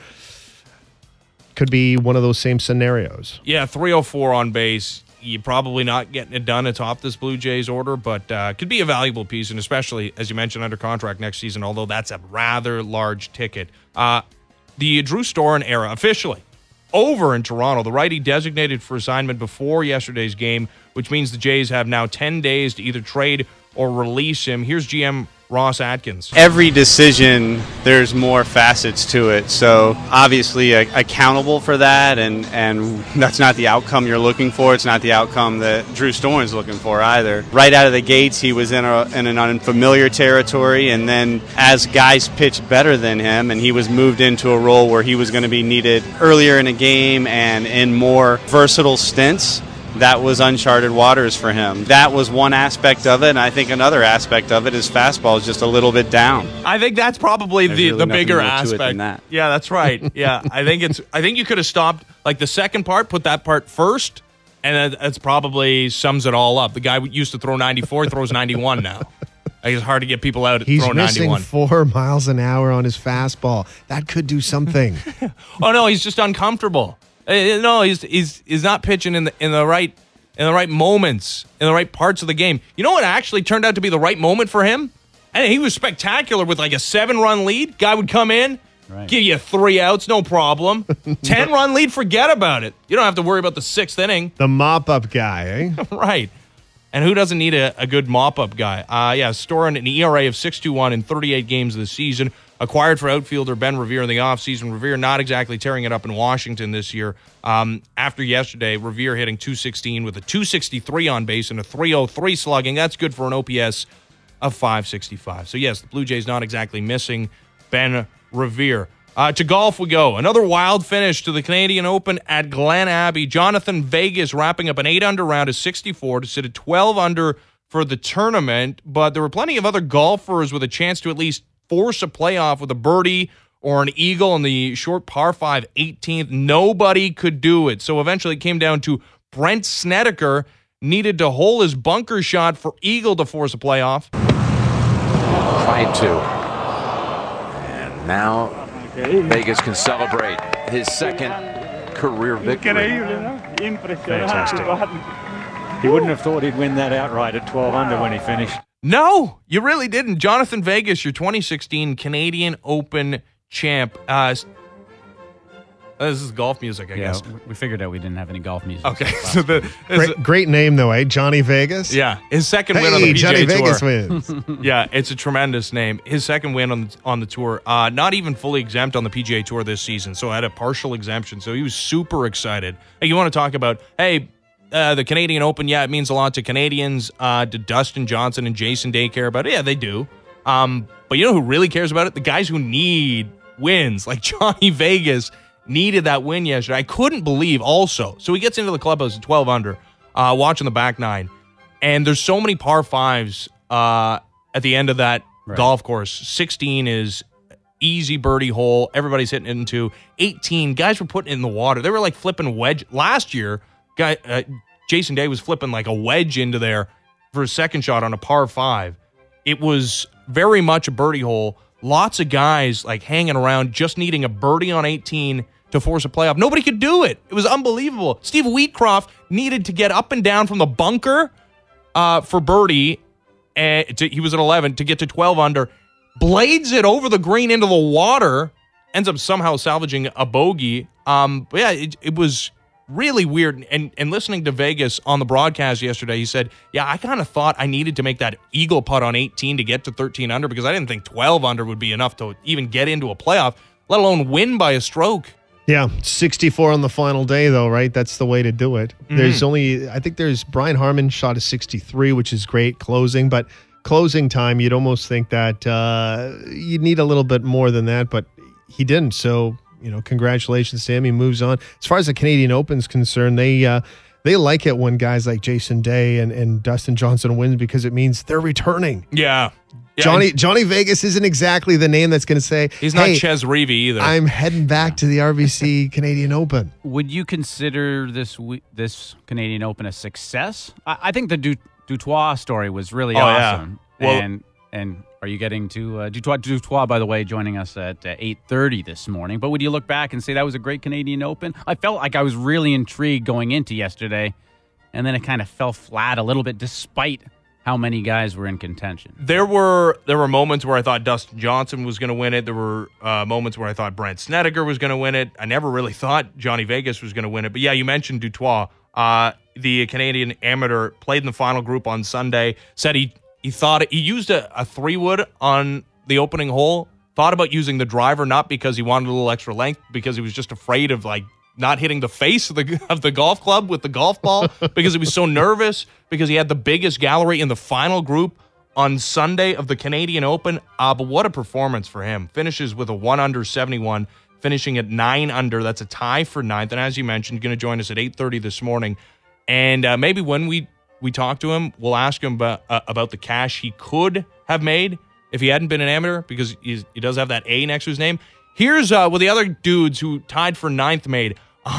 Could be one of those same scenarios. Yeah, 304 on base. You're probably not getting it done atop this Blue Jays order, but could be a valuable piece, and especially, as you mentioned, under contract next season, although that's a rather large ticket. The Drew Storen era officially over in Toronto. The righty designated for assignment before yesterday's game, which means the Jays have now 10 days to either trade or release him. Here's GM Ross Atkins. Every decision, there's more facets to it. So obviously accountable for that, and that's not the outcome you're looking for. It's not the outcome that Drew Storen's looking for either. Right out of the gates, he was in an unfamiliar territory, and then as guys pitched better than him, and he was moved into a role where he was going to be needed earlier in a game and in more versatile stints, that was uncharted waters for him. That was one aspect of it, and I think another aspect of it is fastball is just a little bit down. I think that's probably the bigger aspect. Than that. Yeah, that's right. Yeah, I think you could have stopped like the second part, put that part first, and that's probably sums it all up. The guy used to throw 94, throws 91 now. It's hard to get people out He's throwing 91. He's missing 4 miles an hour on his fastball. That could do something. Oh no, he's just uncomfortable. No, he's not pitching in the right moments, in the right parts of the game. You know what actually turned out to be the right moment for him? And he was spectacular with like a 7-run lead. Guy would come in, give you 3 outs, no problem. 10-run lead, forget about it. You don't have to worry about the 6th inning. The mop-up guy, eh? Right. And who doesn't need a good mop-up guy? Storen an ERA of 6.21 in 38 games this season. acquired for outfielder Ben Revere in the offseason. Revere not exactly tearing it up in Washington this year. After yesterday, Revere hitting .216 with a .263 on base and a .303 slugging. That's good for an OPS of .565. So, yes, the Blue Jays not exactly missing Ben Revere. To golf we go. Another wild finish to the Canadian Open at Glen Abbey. Jonathan Vegas wrapping up an 8-under round of 64 to sit at 12 under for the tournament. But there were plenty of other golfers with a chance to at least force a playoff with a birdie or an eagle in the short par 5 18th. Nobody could do it. So eventually it came down to Brent Snedeker needed to hole his bunker shot for eagle to force a playoff. Tried to. And now Vegas can celebrate his second career victory. Fantastic. He wouldn't have thought he'd win that outright at 12 under when he finished. No, you really didn't. Jonathan Vegas, your 2016 Canadian Open champ. This is golf music, I guess. We figured out we didn't have any golf music. Okay. So great name, though, eh? Johnny Vegas? Yeah. His second win on the PGA Johnny Tour. Vegas wins. Yeah, it's a tremendous name. His second win on the tour. Not even fully exempt on the PGA Tour this season, so had a partial exemption. So he was super excited. Hey, you want to talk about, the Canadian Open, it means a lot to Canadians. Do Dustin Johnson and Jason Day care about it? Yeah, they do. But you know who really cares about it? The guys who need wins, like Johnny Vegas needed that win yesterday. I couldn't believe also. So he gets into the clubhouse at 12 under, watching the back nine. And there's so many par fives at the end of that golf course. 16 is easy birdie hole. Everybody's hitting into 18. Guys were putting it in the water. They were like flipping wedge. Last year, Jason Day was flipping like a wedge into there for a second shot on a par 5. It was very much a birdie hole. Lots of guys like hanging around just needing a birdie on 18 to force a playoff. Nobody could do it. It was unbelievable. Steve Wheatcroft needed to get up and down from the bunker for birdie. He was at 11 to get to 12 under. Blades it over the green into the water. Ends up somehow salvaging a bogey. It was really weird. And listening to Vegas on the broadcast yesterday, he said, I kind of thought I needed to make that eagle putt on 18 to get to 13 under because I didn't think 12 under would be enough to even get into a playoff, let alone win by a stroke. Yeah, 64 on the final day, though, right? That's the way to do it. Mm-hmm. There's Brian Harman shot a 63, which is great closing, but closing time, you'd almost think that you'd need a little bit more than that, but he didn't. So, congratulations to him. He moves on. As far as the Canadian Open's concerned, they like it when guys like Jason Day and Dustin Johnson win because it means they're returning. Yeah. Johnny Vegas isn't exactly the name that's going to say, he's not Ches Reavie either. I'm heading back to the RBC Canadian Open. Would you consider this Canadian Open a success? I think the Dutois story was really awesome. Yeah. Well, and are you getting to Dutois, by the way, joining us at 8:30 this morning. But would you look back and say that was a great Canadian Open? I felt like I was really intrigued going into yesterday, and then it kind of fell flat a little bit despite how many guys were in contention. There were moments where I thought Dustin Johnson was going to win it. There were moments where I thought Brent Snedeker was going to win it. I never really thought Johnny Vegas was going to win it. But yeah, you mentioned Dutois. The Canadian amateur played in the final group on Sunday, said he thought he used a 3-wood on the opening hole, thought about using the driver, not because he wanted a little extra length, because he was just afraid of not hitting the face of the golf club with the golf ball because he was so nervous because he had the biggest gallery in the final group on Sunday of the Canadian Open. But what a performance for him. Finishes with a 1 under 71, finishing at 9 under. That's a tie for 9th. And as you mentioned, going to join us at 8:30 this morning. And maybe when we talk to him, we'll ask him about the cash he could have made if he hadn't been an amateur, because he does have that A next to his name. Here's what the other dudes who tied for 9th made.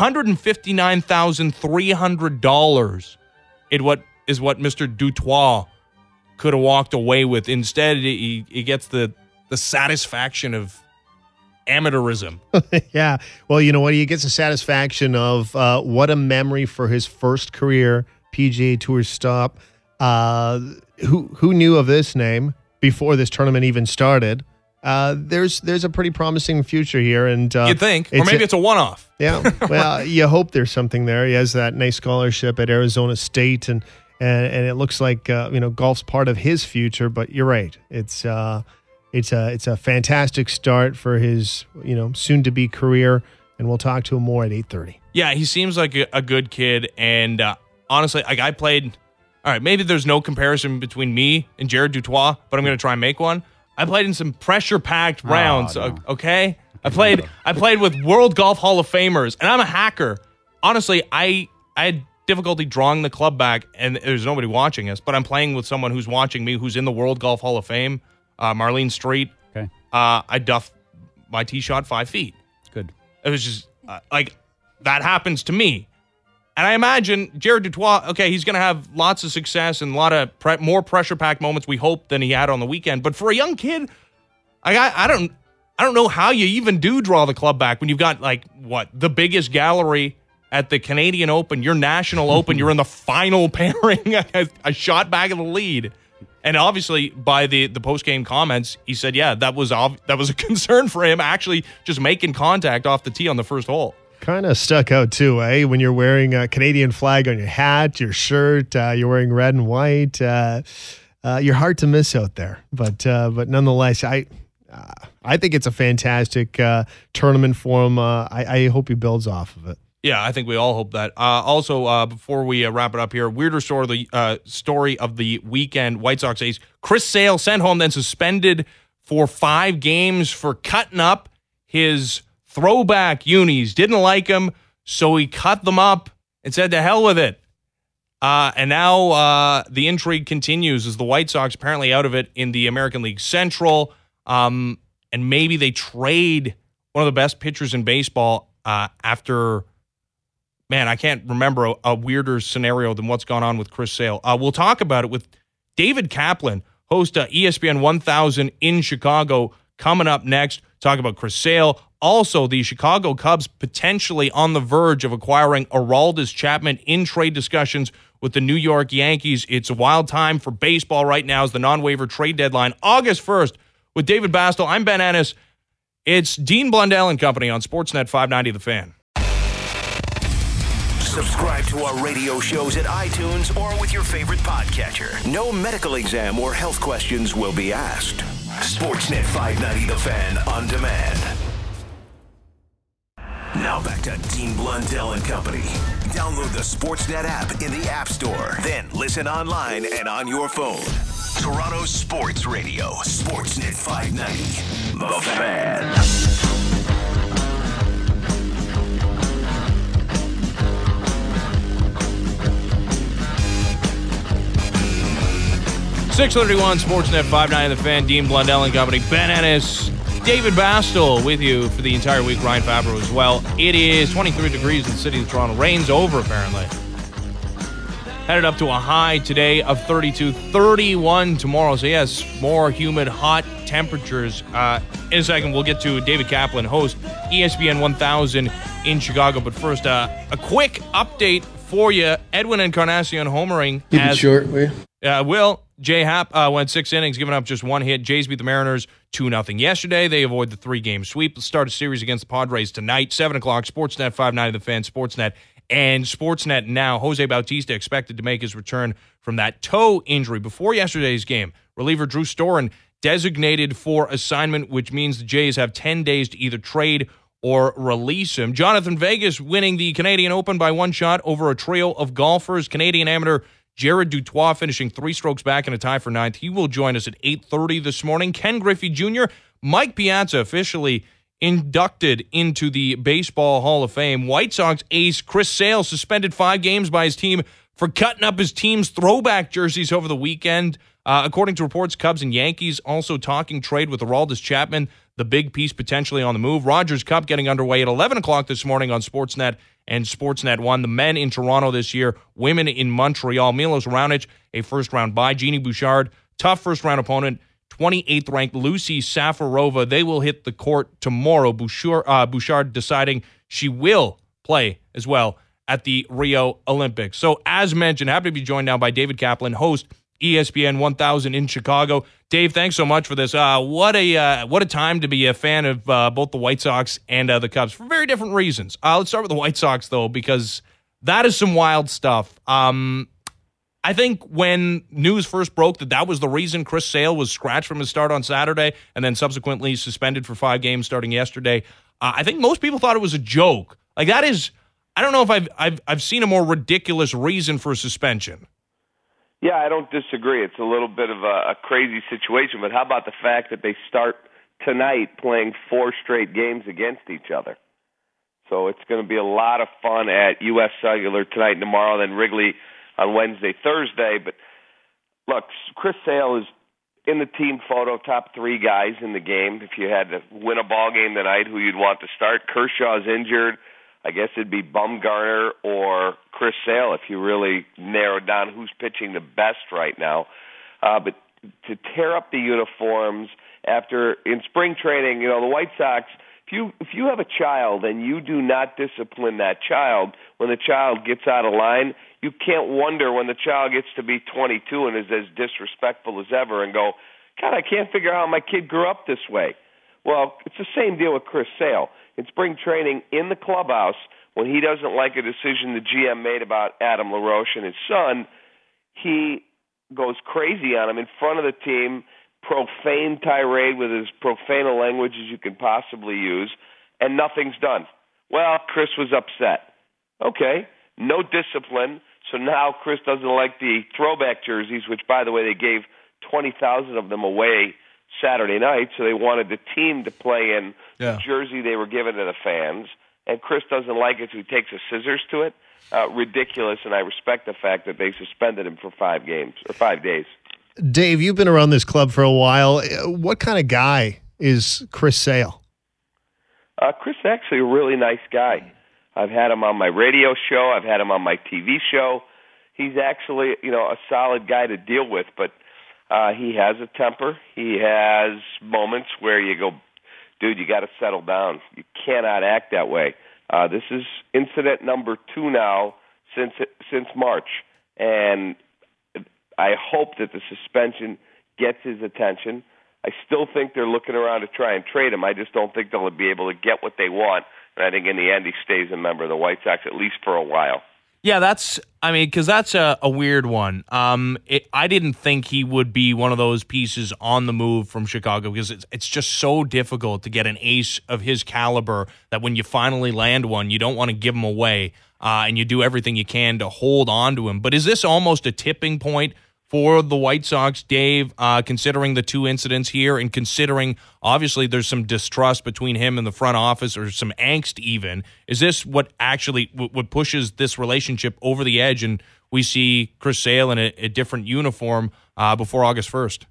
$159,300 is what Mr. Dutois could have walked away with. Instead, he gets the satisfaction of amateurism. Yeah. Well, you know what? He gets the satisfaction of what a memory for his first career PGA Tour stop. Who knew of this name before this tournament even started? There's a pretty promising future here, and you'd think, or maybe it's a one-off. Yeah, well, you hope there's something there. He has that nice scholarship at Arizona State, and it looks like golf's part of his future. But you're right, it's it's a fantastic start for his soon to be career, and we'll talk to him more at 8:30. Yeah, he seems like a good kid, and honestly, like I played. All right, maybe there's no comparison between me and Jared Dutois, but I'm going to try and make one. I played in some pressure-packed rounds. No. Okay, I played with World Golf Hall of Famers, and I'm a hacker. Honestly, I had difficulty drawing the club back, and there's nobody watching us, but I'm playing with someone who's watching me, who's in the World Golf Hall of Fame, Marlene Street. Okay. I duffed my tee shot 5 feet. Good. It was just like that happens to me. And I imagine Jared Dutois, okay, he's going to have lots of success and a lot of more pressure-packed moments, we hope, than he had on the weekend. But for a young kid, I don't know how you even do draw the club back when you've got, the biggest gallery at the Canadian Open, your National Open, you're in the final pairing, a shot back of the lead. And obviously, by the post-game comments, he said, yeah, that was a concern for him, actually just making contact off the tee on the first hole. Kind of stuck out too, eh? When you're wearing a Canadian flag on your hat, your shirt, you're wearing red and white. You're hard to miss out there, but nonetheless, I think it's a fantastic tournament for him. I hope he builds off of it. Yeah, I think we all hope that. Also, before we wrap it up here, weirder story of the weekend: White Sox ace Chris Sale sent home, then suspended for 5 games for cutting up his throwback unis. Didn't like them, so he cut them up and said to hell with it. And now the intrigue continues as the White Sox apparently out of it in the American League Central. And maybe they trade one of the best pitchers in baseball after, man, I can't remember a weirder scenario than what's gone on with Chris Sale. We'll talk about it with David Kaplan, host of ESPN 1000 in Chicago, coming up next. Talk about Chris Sale. Also, the Chicago Cubs potentially on the verge of acquiring Aroldis Chapman in trade discussions with the New York Yankees. It's a wild time for baseball right now as the non-waiver trade deadline, August 1st. With David Bastel, I'm Ben Ennis. It's Dean Blundell and Company on Sportsnet 590 The Fan. Subscribe to our radio shows at iTunes or with your favorite podcatcher. No medical exam or health questions will be asked. Sportsnet 590 The Fan on demand. Now back to Dean Blundell and Company. Download the Sportsnet app in the App Store. Then listen online and on your phone. Toronto Sports Radio. Sportsnet 590. The Fan. .631 Sportsnet 590 The Fan. Dean Blundell and Company. Ben Ennis, David Bastel with you for the entire week. Ryan Fabro as well. It is 23 degrees in the city of Toronto. Rain's over, apparently. Headed up to a high today of 32, 31 tomorrow. So, yes, more humid, hot temperatures. In a second, we'll get to David Kaplan, host ESPN 1000 in Chicago. But first, a quick update for you. Edwin Encarnacion homering. Keep it short, will you? Will. Jay Happ went 6 innings, giving up just 1 hit. Jays beat the Mariners 2-0 yesterday. They avoid the 3-game sweep. Let's start a series against the Padres tonight, 7 o'clock, Sportsnet 590 The Fan, Sportsnet, and Sportsnet Now. Jose Bautista expected to make his return from that toe injury before yesterday's game. Reliever Drew Storen designated for assignment, which means the Jays have 10 days to either trade or release him. Jonathan Vegas winning the Canadian Open by 1 shot over a trio of golfers. Canadian amateur Jared Dutois finishing 3 strokes back in a tie for 9th. He will join us at 8:30 this morning. Ken Griffey Jr., Mike Piazza officially inducted into the Baseball Hall of Fame. White Sox ace Chris Sale suspended 5 games by his team for cutting up his team's throwback jerseys over the weekend. According to reports, Cubs and Yankees also talking trade with Aroldis Chapman, the big piece potentially on the move. Rogers Cup getting underway at 11 o'clock this morning on Sportsnet and Sportsnet 1. The men in Toronto this year, women in Montreal. Milos Raonic, a first-round bye. Jeannie Bouchard, tough first-round opponent. 28th ranked Lucy Safarova. They will hit the court tomorrow. Bouchard deciding she will play as well at the Rio Olympics. So as mentioned, happy to be joined now by David Kaplan, host ESPN 1000 in Chicago. Dave, thanks so much for this. What a time to be a fan of both the White Sox and the Cubs for very different reasons. Let's start with the White Sox, though, because that is some wild stuff. I think when news first broke that was the reason Chris Sale was scratched from his start on Saturday and then subsequently suspended for 5 games starting yesterday, I think most people thought it was a joke. Like, that is, I don't know if I've seen a more ridiculous reason for suspension. Yeah, I don't disagree. It's a little bit of a crazy situation, but how about the fact that they start tonight playing 4 straight games against each other? So it's going to be a lot of fun at U.S. Cellular tonight and tomorrow, then Wrigley on Wednesday, Thursday. But look, Chris Sale is in the team photo, top 3 guys in the game. If you had to win a ball game tonight, who you'd want to start? Kershaw's injured. I guess it'd be Bumgarner or Chris Sale if you really narrowed down who's pitching the best right now. But to tear up the uniforms after in spring training, the White Sox, if you have a child and you do not discipline that child when the child gets out of line, you can't wonder when the child gets to be 22 and is as disrespectful as ever and go, God, I can't figure out how my kid grew up this way. Well, it's the same deal with Chris Sale. In spring training, in the clubhouse, when he doesn't like a decision the GM made about Adam LaRoche and his son, he goes crazy on him in front of the team, profane tirade with as profane a language as you can possibly use, and nothing's done. Well, Chris was upset. Okay, no discipline, so now Chris doesn't like the throwback jerseys, which, by the way, they gave 20,000 of them away Saturday night, so they wanted the team to play in the jersey they were giving to the fans, and Chris doesn't like it, so he takes a scissors to it. Ridiculous, and I respect the fact that they suspended him for 5 days. Dave, you've been around this club for a while. What kind of guy is Chris Sale? Chris is actually a really nice guy. I've had him on my radio show. I've had him on my TV show. He's actually, a solid guy to deal with, but he has a temper. He has moments where you go, dude, you got to settle down. You cannot act that way. This is incident number 2 now since March, and I hope that the suspension gets his attention. I still think they're looking around to try and trade him. I just don't think they'll be able to get what they want, and I think in the end he stays a member of the White Sox at least for a while. Yeah, because that's a weird one. I didn't think he would be one of those pieces on the move from Chicago because it's just so difficult to get an ace of his caliber that when you finally land one, you don't want to give him away, and you do everything you can to hold on to him. But is this almost a tipping point for the White Sox, Dave, considering the 2 incidents here and considering, obviously, there's some distrust between him and the front office or some angst even? Is this what actually what pushes this relationship over the edge and we see Chris Sale in a different uniform before August 1st?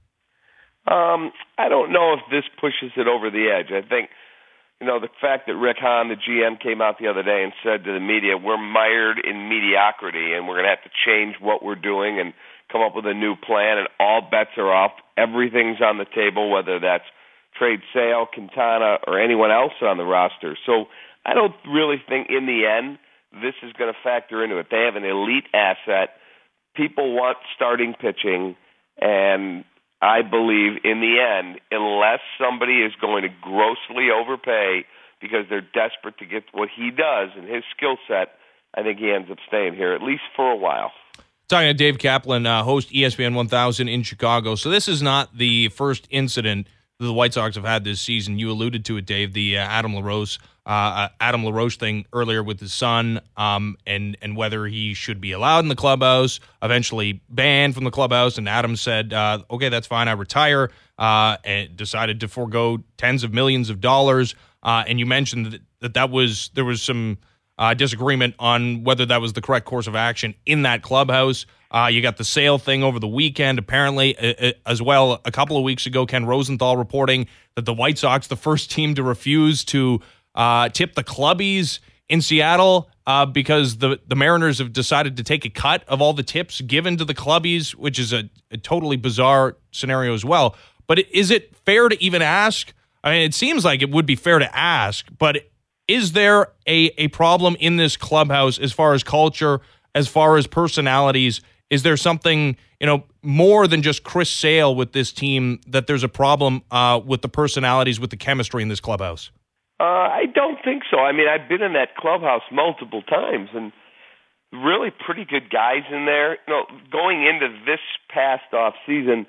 I don't know if this pushes it over the edge. I think, the fact that Rick Hahn, the GM, came out the other day and said to the media, we're mired in mediocrity and we're going to have to change what we're doing and come up with a new plan, and all bets are off. Everything's on the table, whether that's trade Sale, Quintana, or anyone else on the roster. So I don't really think in the end this is going to factor into it. They have an elite asset. People want starting pitching, and I believe in the end, unless somebody is going to grossly overpay because they're desperate to get what he does and his skill set, I think he ends up staying here, at least for a while. Talking to Dave Kaplan, host ESPN 1000 in Chicago. So this is not the first incident that the White Sox have had this season. You alluded to it, Dave, the Adam LaRoche thing earlier with his son, and whether he should be allowed in the clubhouse, eventually banned from the clubhouse. And Adam said, okay, that's fine, I retire, and decided to forego tens of millions of dollars. And you mentioned that there was some disagreement on whether that was the correct course of action in that clubhouse. You got the Sale thing over the weekend, apparently, as well. A couple of weeks ago, Ken Rosenthal reporting that the White Sox, the first team to refuse to tip the clubbies in Seattle because the Mariners have decided to take a cut of all the tips given to the clubbies, which is a totally bizarre scenario as well. But is it fair to even ask? I mean, it seems like it would be fair to ask, but is there a problem in this clubhouse as far as culture, as far as personalities? Is there something, more than just Chris Sale with this team, that there's a problem with the personalities, with the chemistry in this clubhouse? I don't think so. I mean, I've been in that clubhouse multiple times, and really pretty good guys in there. Going into this past off season,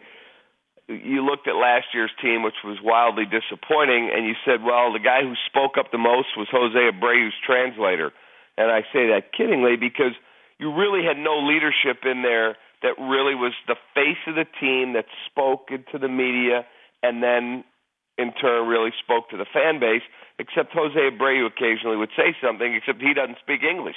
you looked at last year's team, which was wildly disappointing, and you said, well, the guy who spoke up the most was Jose Abreu's translator. And I say that kiddingly because you really had no leadership in there that really was the face of the team that spoke into the media and then in turn really spoke to the fan base, except Jose Abreu occasionally would say something, except he doesn't speak English.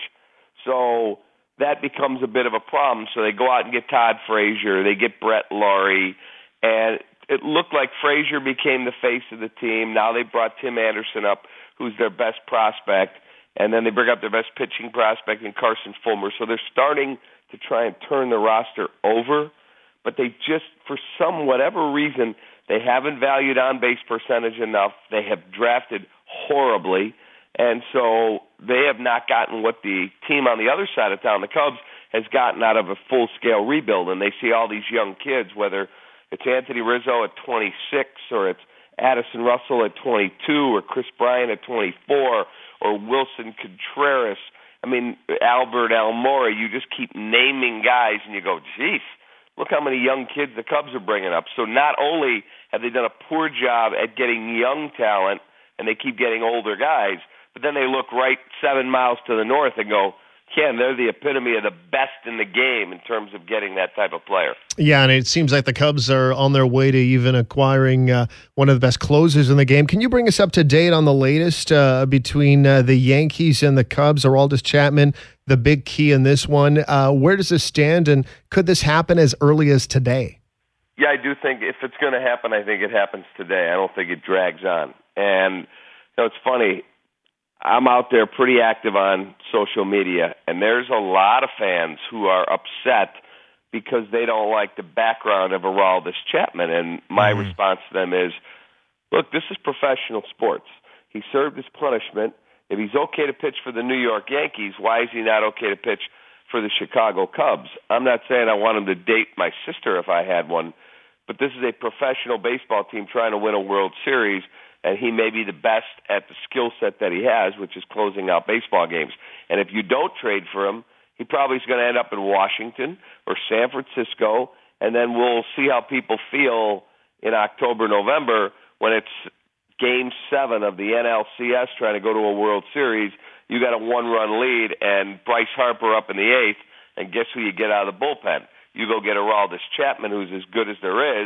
So that becomes a bit of a problem. So they go out and get Todd Frazier, they get Brett Laurie, and it looked like Frazier became the face of the team. Now they brought Tim Anderson up, who's their best prospect, and then they bring up their best pitching prospect in Carson Fulmer. So they're starting to try and turn the roster over, but they just, for whatever reason, they haven't valued on-base percentage enough. They have drafted horribly, and so they have not gotten what the team on the other side of town, the Cubs, has gotten out of a full-scale rebuild. And they see all these young kids, whether it's Anthony Rizzo at 26 or it's Addison Russell at 22 or Chris Bryant at 24 or Wilson Contreras. I mean, Albert Almora, you just keep naming guys and you go, geez, look how many young kids the Cubs are bringing up. So not only have they done a poor job at getting young talent and they keep getting older guys, but then they look right 7 miles to the north and go, Ken, they're the epitome of the best in the game in terms of getting that type of player. Yeah, and it seems like the Cubs are on their way to even acquiring one of the best closers in the game. Can you bring us up to date on the latest between the Yankees and the Cubs? Aroldis Chapman, the big key in this one. Where does this stand, and could this happen as early as today? Yeah, I do think if it's going to happen, I think it happens today. I don't think it drags on. And it's funny. I'm out there pretty active on social media, and there's a lot of fans who are upset because they don't like the background of Aroldis Chapman. And my response to them is, look, this is professional sports. He served his punishment. If he's okay to pitch for the New York Yankees, why is he not okay to pitch for the Chicago Cubs? I'm not saying I want him to date my sister if I had one, but this is a professional baseball team trying to win a World Series, and he may be the best at the skill set that he has, which is closing out baseball games. And if you don't trade for him, he probably is going to end up in Washington or San Francisco, and then we'll see how people feel in October, November when it's Game 7 of the NLCS trying to go to a World Series. You got a one-run lead and Bryce Harper up in the 8th, and guess who you get out of the bullpen? You go get Aroldis Chapman, who's as good as there is,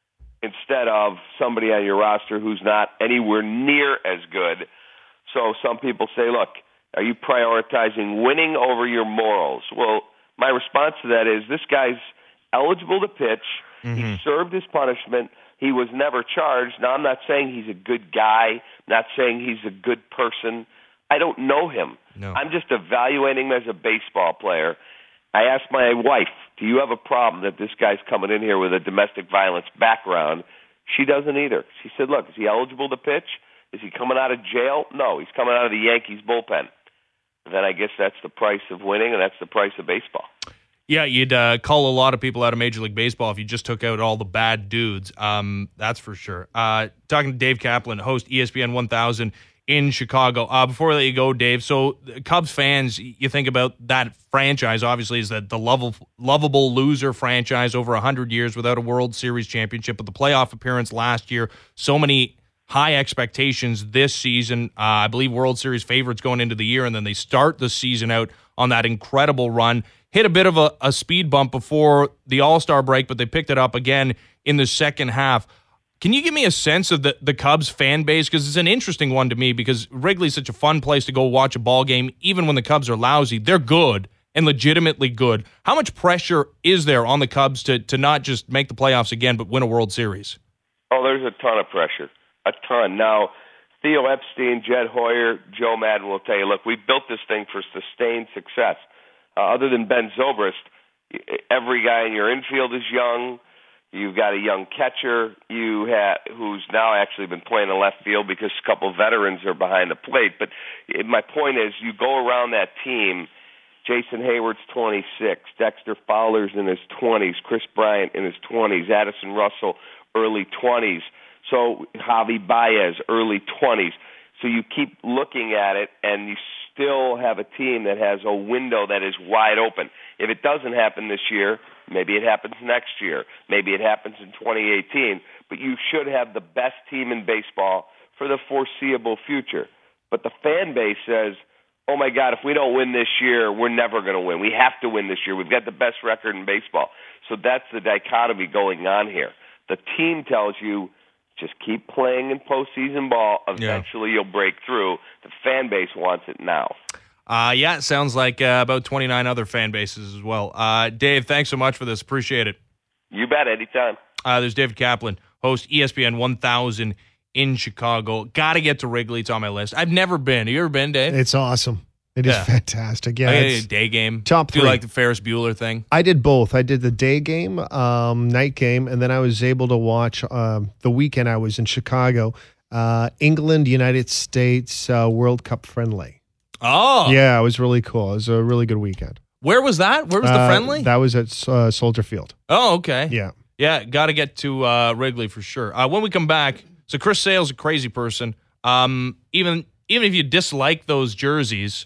instead of somebody on your roster who's not anywhere near as good. So some people say, look, are you prioritizing winning over your morals? Well, my response to that is this guy's eligible to pitch. He served his punishment. He was never charged. Now, I'm not saying he's a good guy. I'm not saying he's a good person. I don't know him. No. I'm just evaluating him as a baseball player. I asked my wife, do you have a problem that this guy's coming in here with a domestic violence background? She doesn't either. She said, look, is he eligible to pitch? Is he coming out of jail? No, he's coming out of the Yankees bullpen. Then I guess that's the price of winning, and that's the price of baseball. Yeah, you'd call a lot of people out of Major League Baseball if you just took out all the bad dudes. That's for sure. Talking to Dave Kaplan, host ESPN 1000 in Chicago. Before I let you go, Dave, so Cubs fans, you think about that franchise, obviously, is that the lovable loser franchise over 100 years without a World Series championship. But the playoff appearance last year, so many high expectations this season. I believe World Series favorites going into the year, and then they start the season out on that incredible run. Hit a bit of a speed bump before the All-Star break, but they picked it up again in the second half. Can you give me a sense of the Cubs fan base? Because it's an interesting one to me because Wrigley's such a fun place to go watch a ball game. Even when the Cubs are lousy, they're good and legitimately good. How much pressure is there on the Cubs to not just make the playoffs again, but win a World Series? Oh, there's a ton of pressure. A ton. Now, Theo Epstein, Jed Hoyer, Joe Madden will tell you, look, we built this thing for sustained success. Other than Ben Zobrist, every guy in your infield is young. You've got a young catcher who's now actually been playing in left field because a couple veterans are behind the plate. But my point is, you go around that team, Jason Hayward's 26, Dexter Fowler's in his 20s, Chris Bryant in his 20s, Addison Russell, early 20s. So Javi Baez, early 20s. So you keep looking at it, and you still have a team that has a window that is wide open. If it doesn't happen this year, maybe it happens next year. Maybe it happens in 2018. But you should have the best team in baseball for the foreseeable future. But the fan base says, oh, my God, if we don't win this year, we're never going to win. We have to win this year. We've got the best record in baseball. So that's the dichotomy going on here. The team tells you, just keep playing in postseason ball. Eventually you'll break through. The fan base wants it now. Yeah, it sounds like about 29 other fan bases as well. Dave, thanks so much for this. Appreciate it. You bet, anytime. There's David Kaplan, host ESPN 1000 in Chicago. Got to get to Wrigley. It's on my list. I've never been. Have you ever been, Dave? It's awesome. It is fantastic. Yeah, it's a day game. Top 3. Do you like the Ferris Bueller thing? I did both. I did the day game, night game, and then I was able to watch the weekend I was in Chicago, England, United States World Cup friendly. Oh. Yeah, it was really cool. It was a really good weekend. Where was that? Where was the friendly? That was at Soldier Field. Oh, okay. Yeah. Yeah, got to get to Wrigley for sure. When we come back, so Chris Sale's a crazy person. Even if you dislike those jerseys,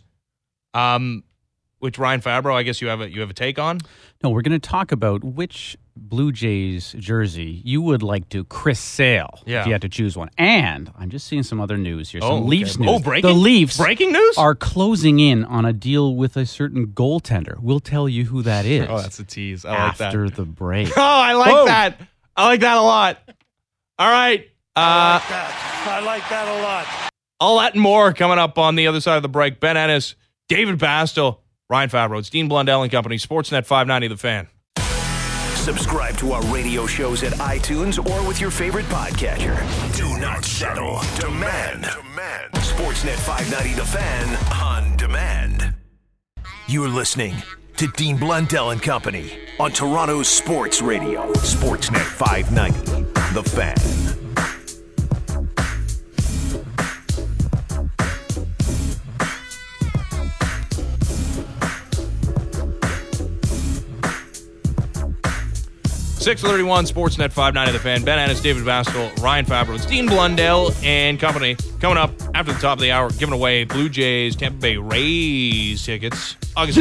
which Ryan Fabro, I guess you have a take on? No, we're going to talk about which Blue Jays jersey you would like to Chris Sale if you had to choose one. And I'm just seeing some other news here. Some Leafs news. Oh, breaking? The Leafs breaking news? Are closing in on a deal with a certain goaltender. We'll tell you who that is. Oh, that's a tease. I like that. After the break. Oh, I like that. I like that a lot. All right. I like that a lot. All that and more coming up on the other side of the break. Ben Ennis, David Bastel, Ryan Fabro. It's Dean Blundell and Company. Sportsnet 590 The Fan. Subscribe to our radio shows at iTunes or with your favorite podcatcher. Do not settle. Demand. Sportsnet 590 The Fan on demand. You're listening to Dean Blundell and Company on Toronto's Sports Radio. Sportsnet 590 The Fan. 6:31 Sportsnet 590 The Fan. Ben Ennis, David Bastel, Ryan Fabro. It's Dean Blundell and Company. Coming up after the top of the hour, giving away Blue Jays Tampa Bay Rays tickets August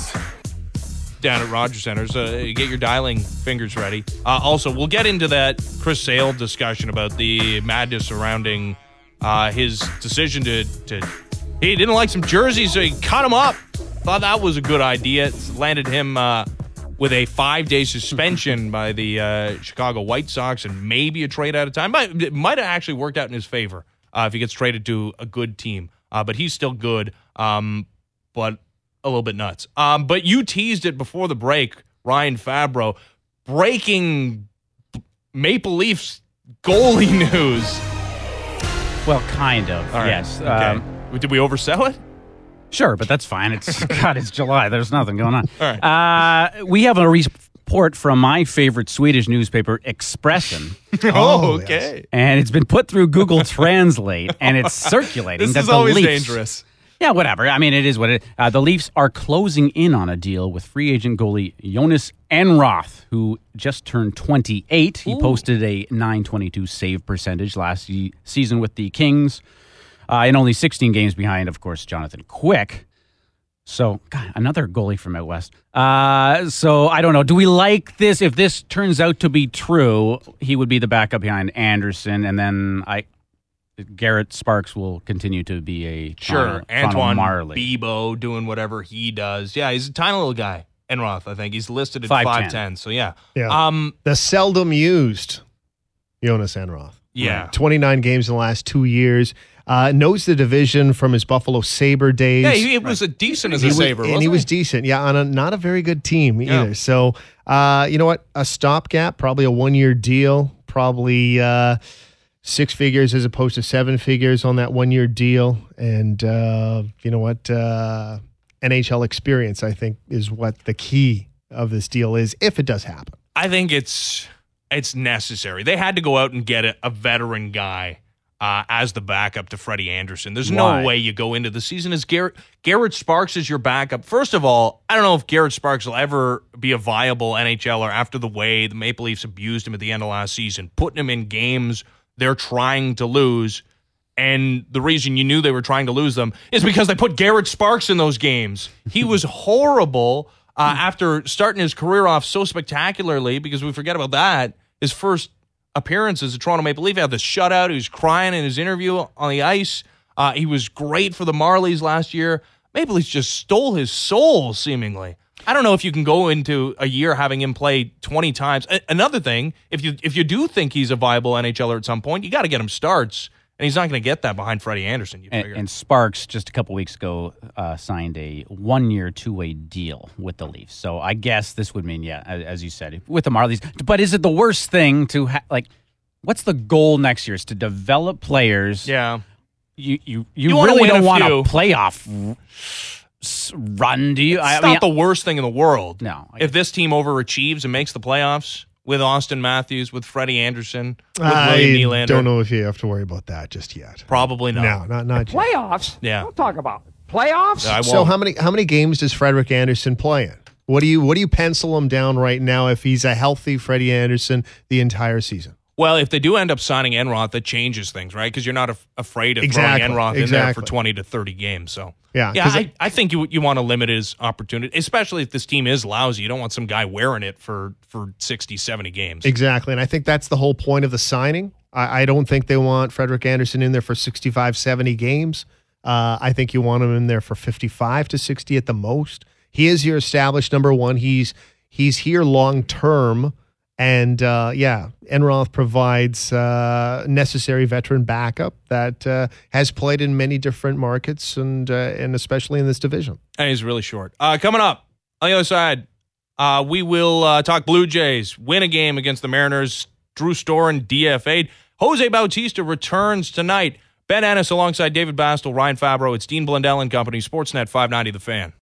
8th down at Rogers Centers. Get your dialing fingers ready. Also, we'll get into that Chris Sale discussion about the madness surrounding his decision to he didn't like some jerseys, so he cut them up. Thought that was a good idea. It's landed him with a 5-day suspension by the Chicago White Sox and maybe a trade out of time. It might have actually worked out in his favor if he gets traded to a good team. But he's still good, but a little bit nuts. But you teased it before the break, Ryan Fabro. Breaking Maple Leafs goalie news. Well, kind of, right. yes. Okay. Did we oversell it? Sure, but that's fine. It's July. There's nothing going on. All right. We have a report from my favorite Swedish newspaper, Expressen. Oh, okay. Yes. And it's been put through Google Translate, and it's circulating. This that is the always Leafs, dangerous. Yeah, whatever. I mean, it is what it is. The Leafs are closing in on a deal with free agent goalie Jonas Enroth, who just turned 28. He posted a .922 save percentage last season with the Kings. In only 16 games behind, of course, Jonathan Quick. So, God, another goalie from out west. So, I don't know. Do we like this? If this turns out to be true, he would be the backup behind Anderson, and then Garrett Sparks will continue to be a Antoine Marley. Bibeau doing whatever he does. Yeah, he's a tiny little guy. Enroth, I think. He's listed at 5'10", so yeah. The seldom used Jonas Enroth. Yeah. 29 games in the last 2 years. Knows the division from his Buffalo Sabre days. Yeah, he was a decent as a Sabre, wasn't he? And he was decent, on not a very good team either. So, you know what? A stopgap, probably a 1-year deal, probably 6 figures as opposed to 7 figures on that 1-year deal. And you know what? NHL experience, I think, is what the key of this deal is, if it does happen. I think it's necessary. They had to go out and get a veteran guy as the backup to Freddie Anderson. There's no way you go into the season as Garrett Sparks is your backup. First of all, I don't know if Garrett Sparks will ever be a viable NHLer after the way the Maple Leafs abused him at the end of last season, putting him in games they're trying to lose. And the reason you knew they were trying to lose them is because they put Garrett Sparks in those games. He was horrible after starting his career off so spectacularly, because we forget about that. His first appearance as a Toronto Maple Leaf, he had the shutout. He was crying in his interview on the ice. He was great for the Marlies last year. Maple Leafs just stole his soul, seemingly. I don't know if you can go into a year having him play 20 times. Another thing, if you do think he's a viable NHLer at some point, you got to get him starts. And he's not going to get that behind Freddie Anderson, you figure. And Sparks, just a couple weeks ago, signed a 1-year, 2-way deal with the Leafs. So I guess this would mean, as you said, with the Marlies. But is it the worst thing to what's the goal next year? Is to develop players. Yeah. You really don't want a playoff run, do you? It's not the worst thing in the world. No. If this team overachieves and makes the playoffs with Austin Matthews, with Freddie Anderson, with I William Nylander. don't know if you have to worry about that just yet. Probably not. No, not yet. Playoffs? Yeah. Don't talk about playoffs. So how many games does Frederik Andersen play in? What do you pencil him down right now if he's a healthy Freddie Andersen the entire season? Well, if they do end up signing Enroth, that changes things, right? Because you're not afraid of throwing Enroth in there for 20 to 30 games. So I think you want to limit his opportunity, especially if this team is lousy. You don't want some guy wearing it for 60, 70 games. Exactly, and I think that's the whole point of the signing. I don't think they want Frederik Andersen in there for 65, 70 games. I think you want him in there for 55 to 60 at the most. He is your established number one. He's here long term. And, Enroth provides necessary veteran backup that has played in many different markets and especially in this division. And he's really short. Coming up on the other side, we will talk Blue Jays, win a game against the Mariners. Drew Storen DFA'd. Jose Bautista returns tonight. Ben Ennis alongside David Bastel, Ryan Fabro. It's Dean Blundell and Company, Sportsnet 590 The Fan.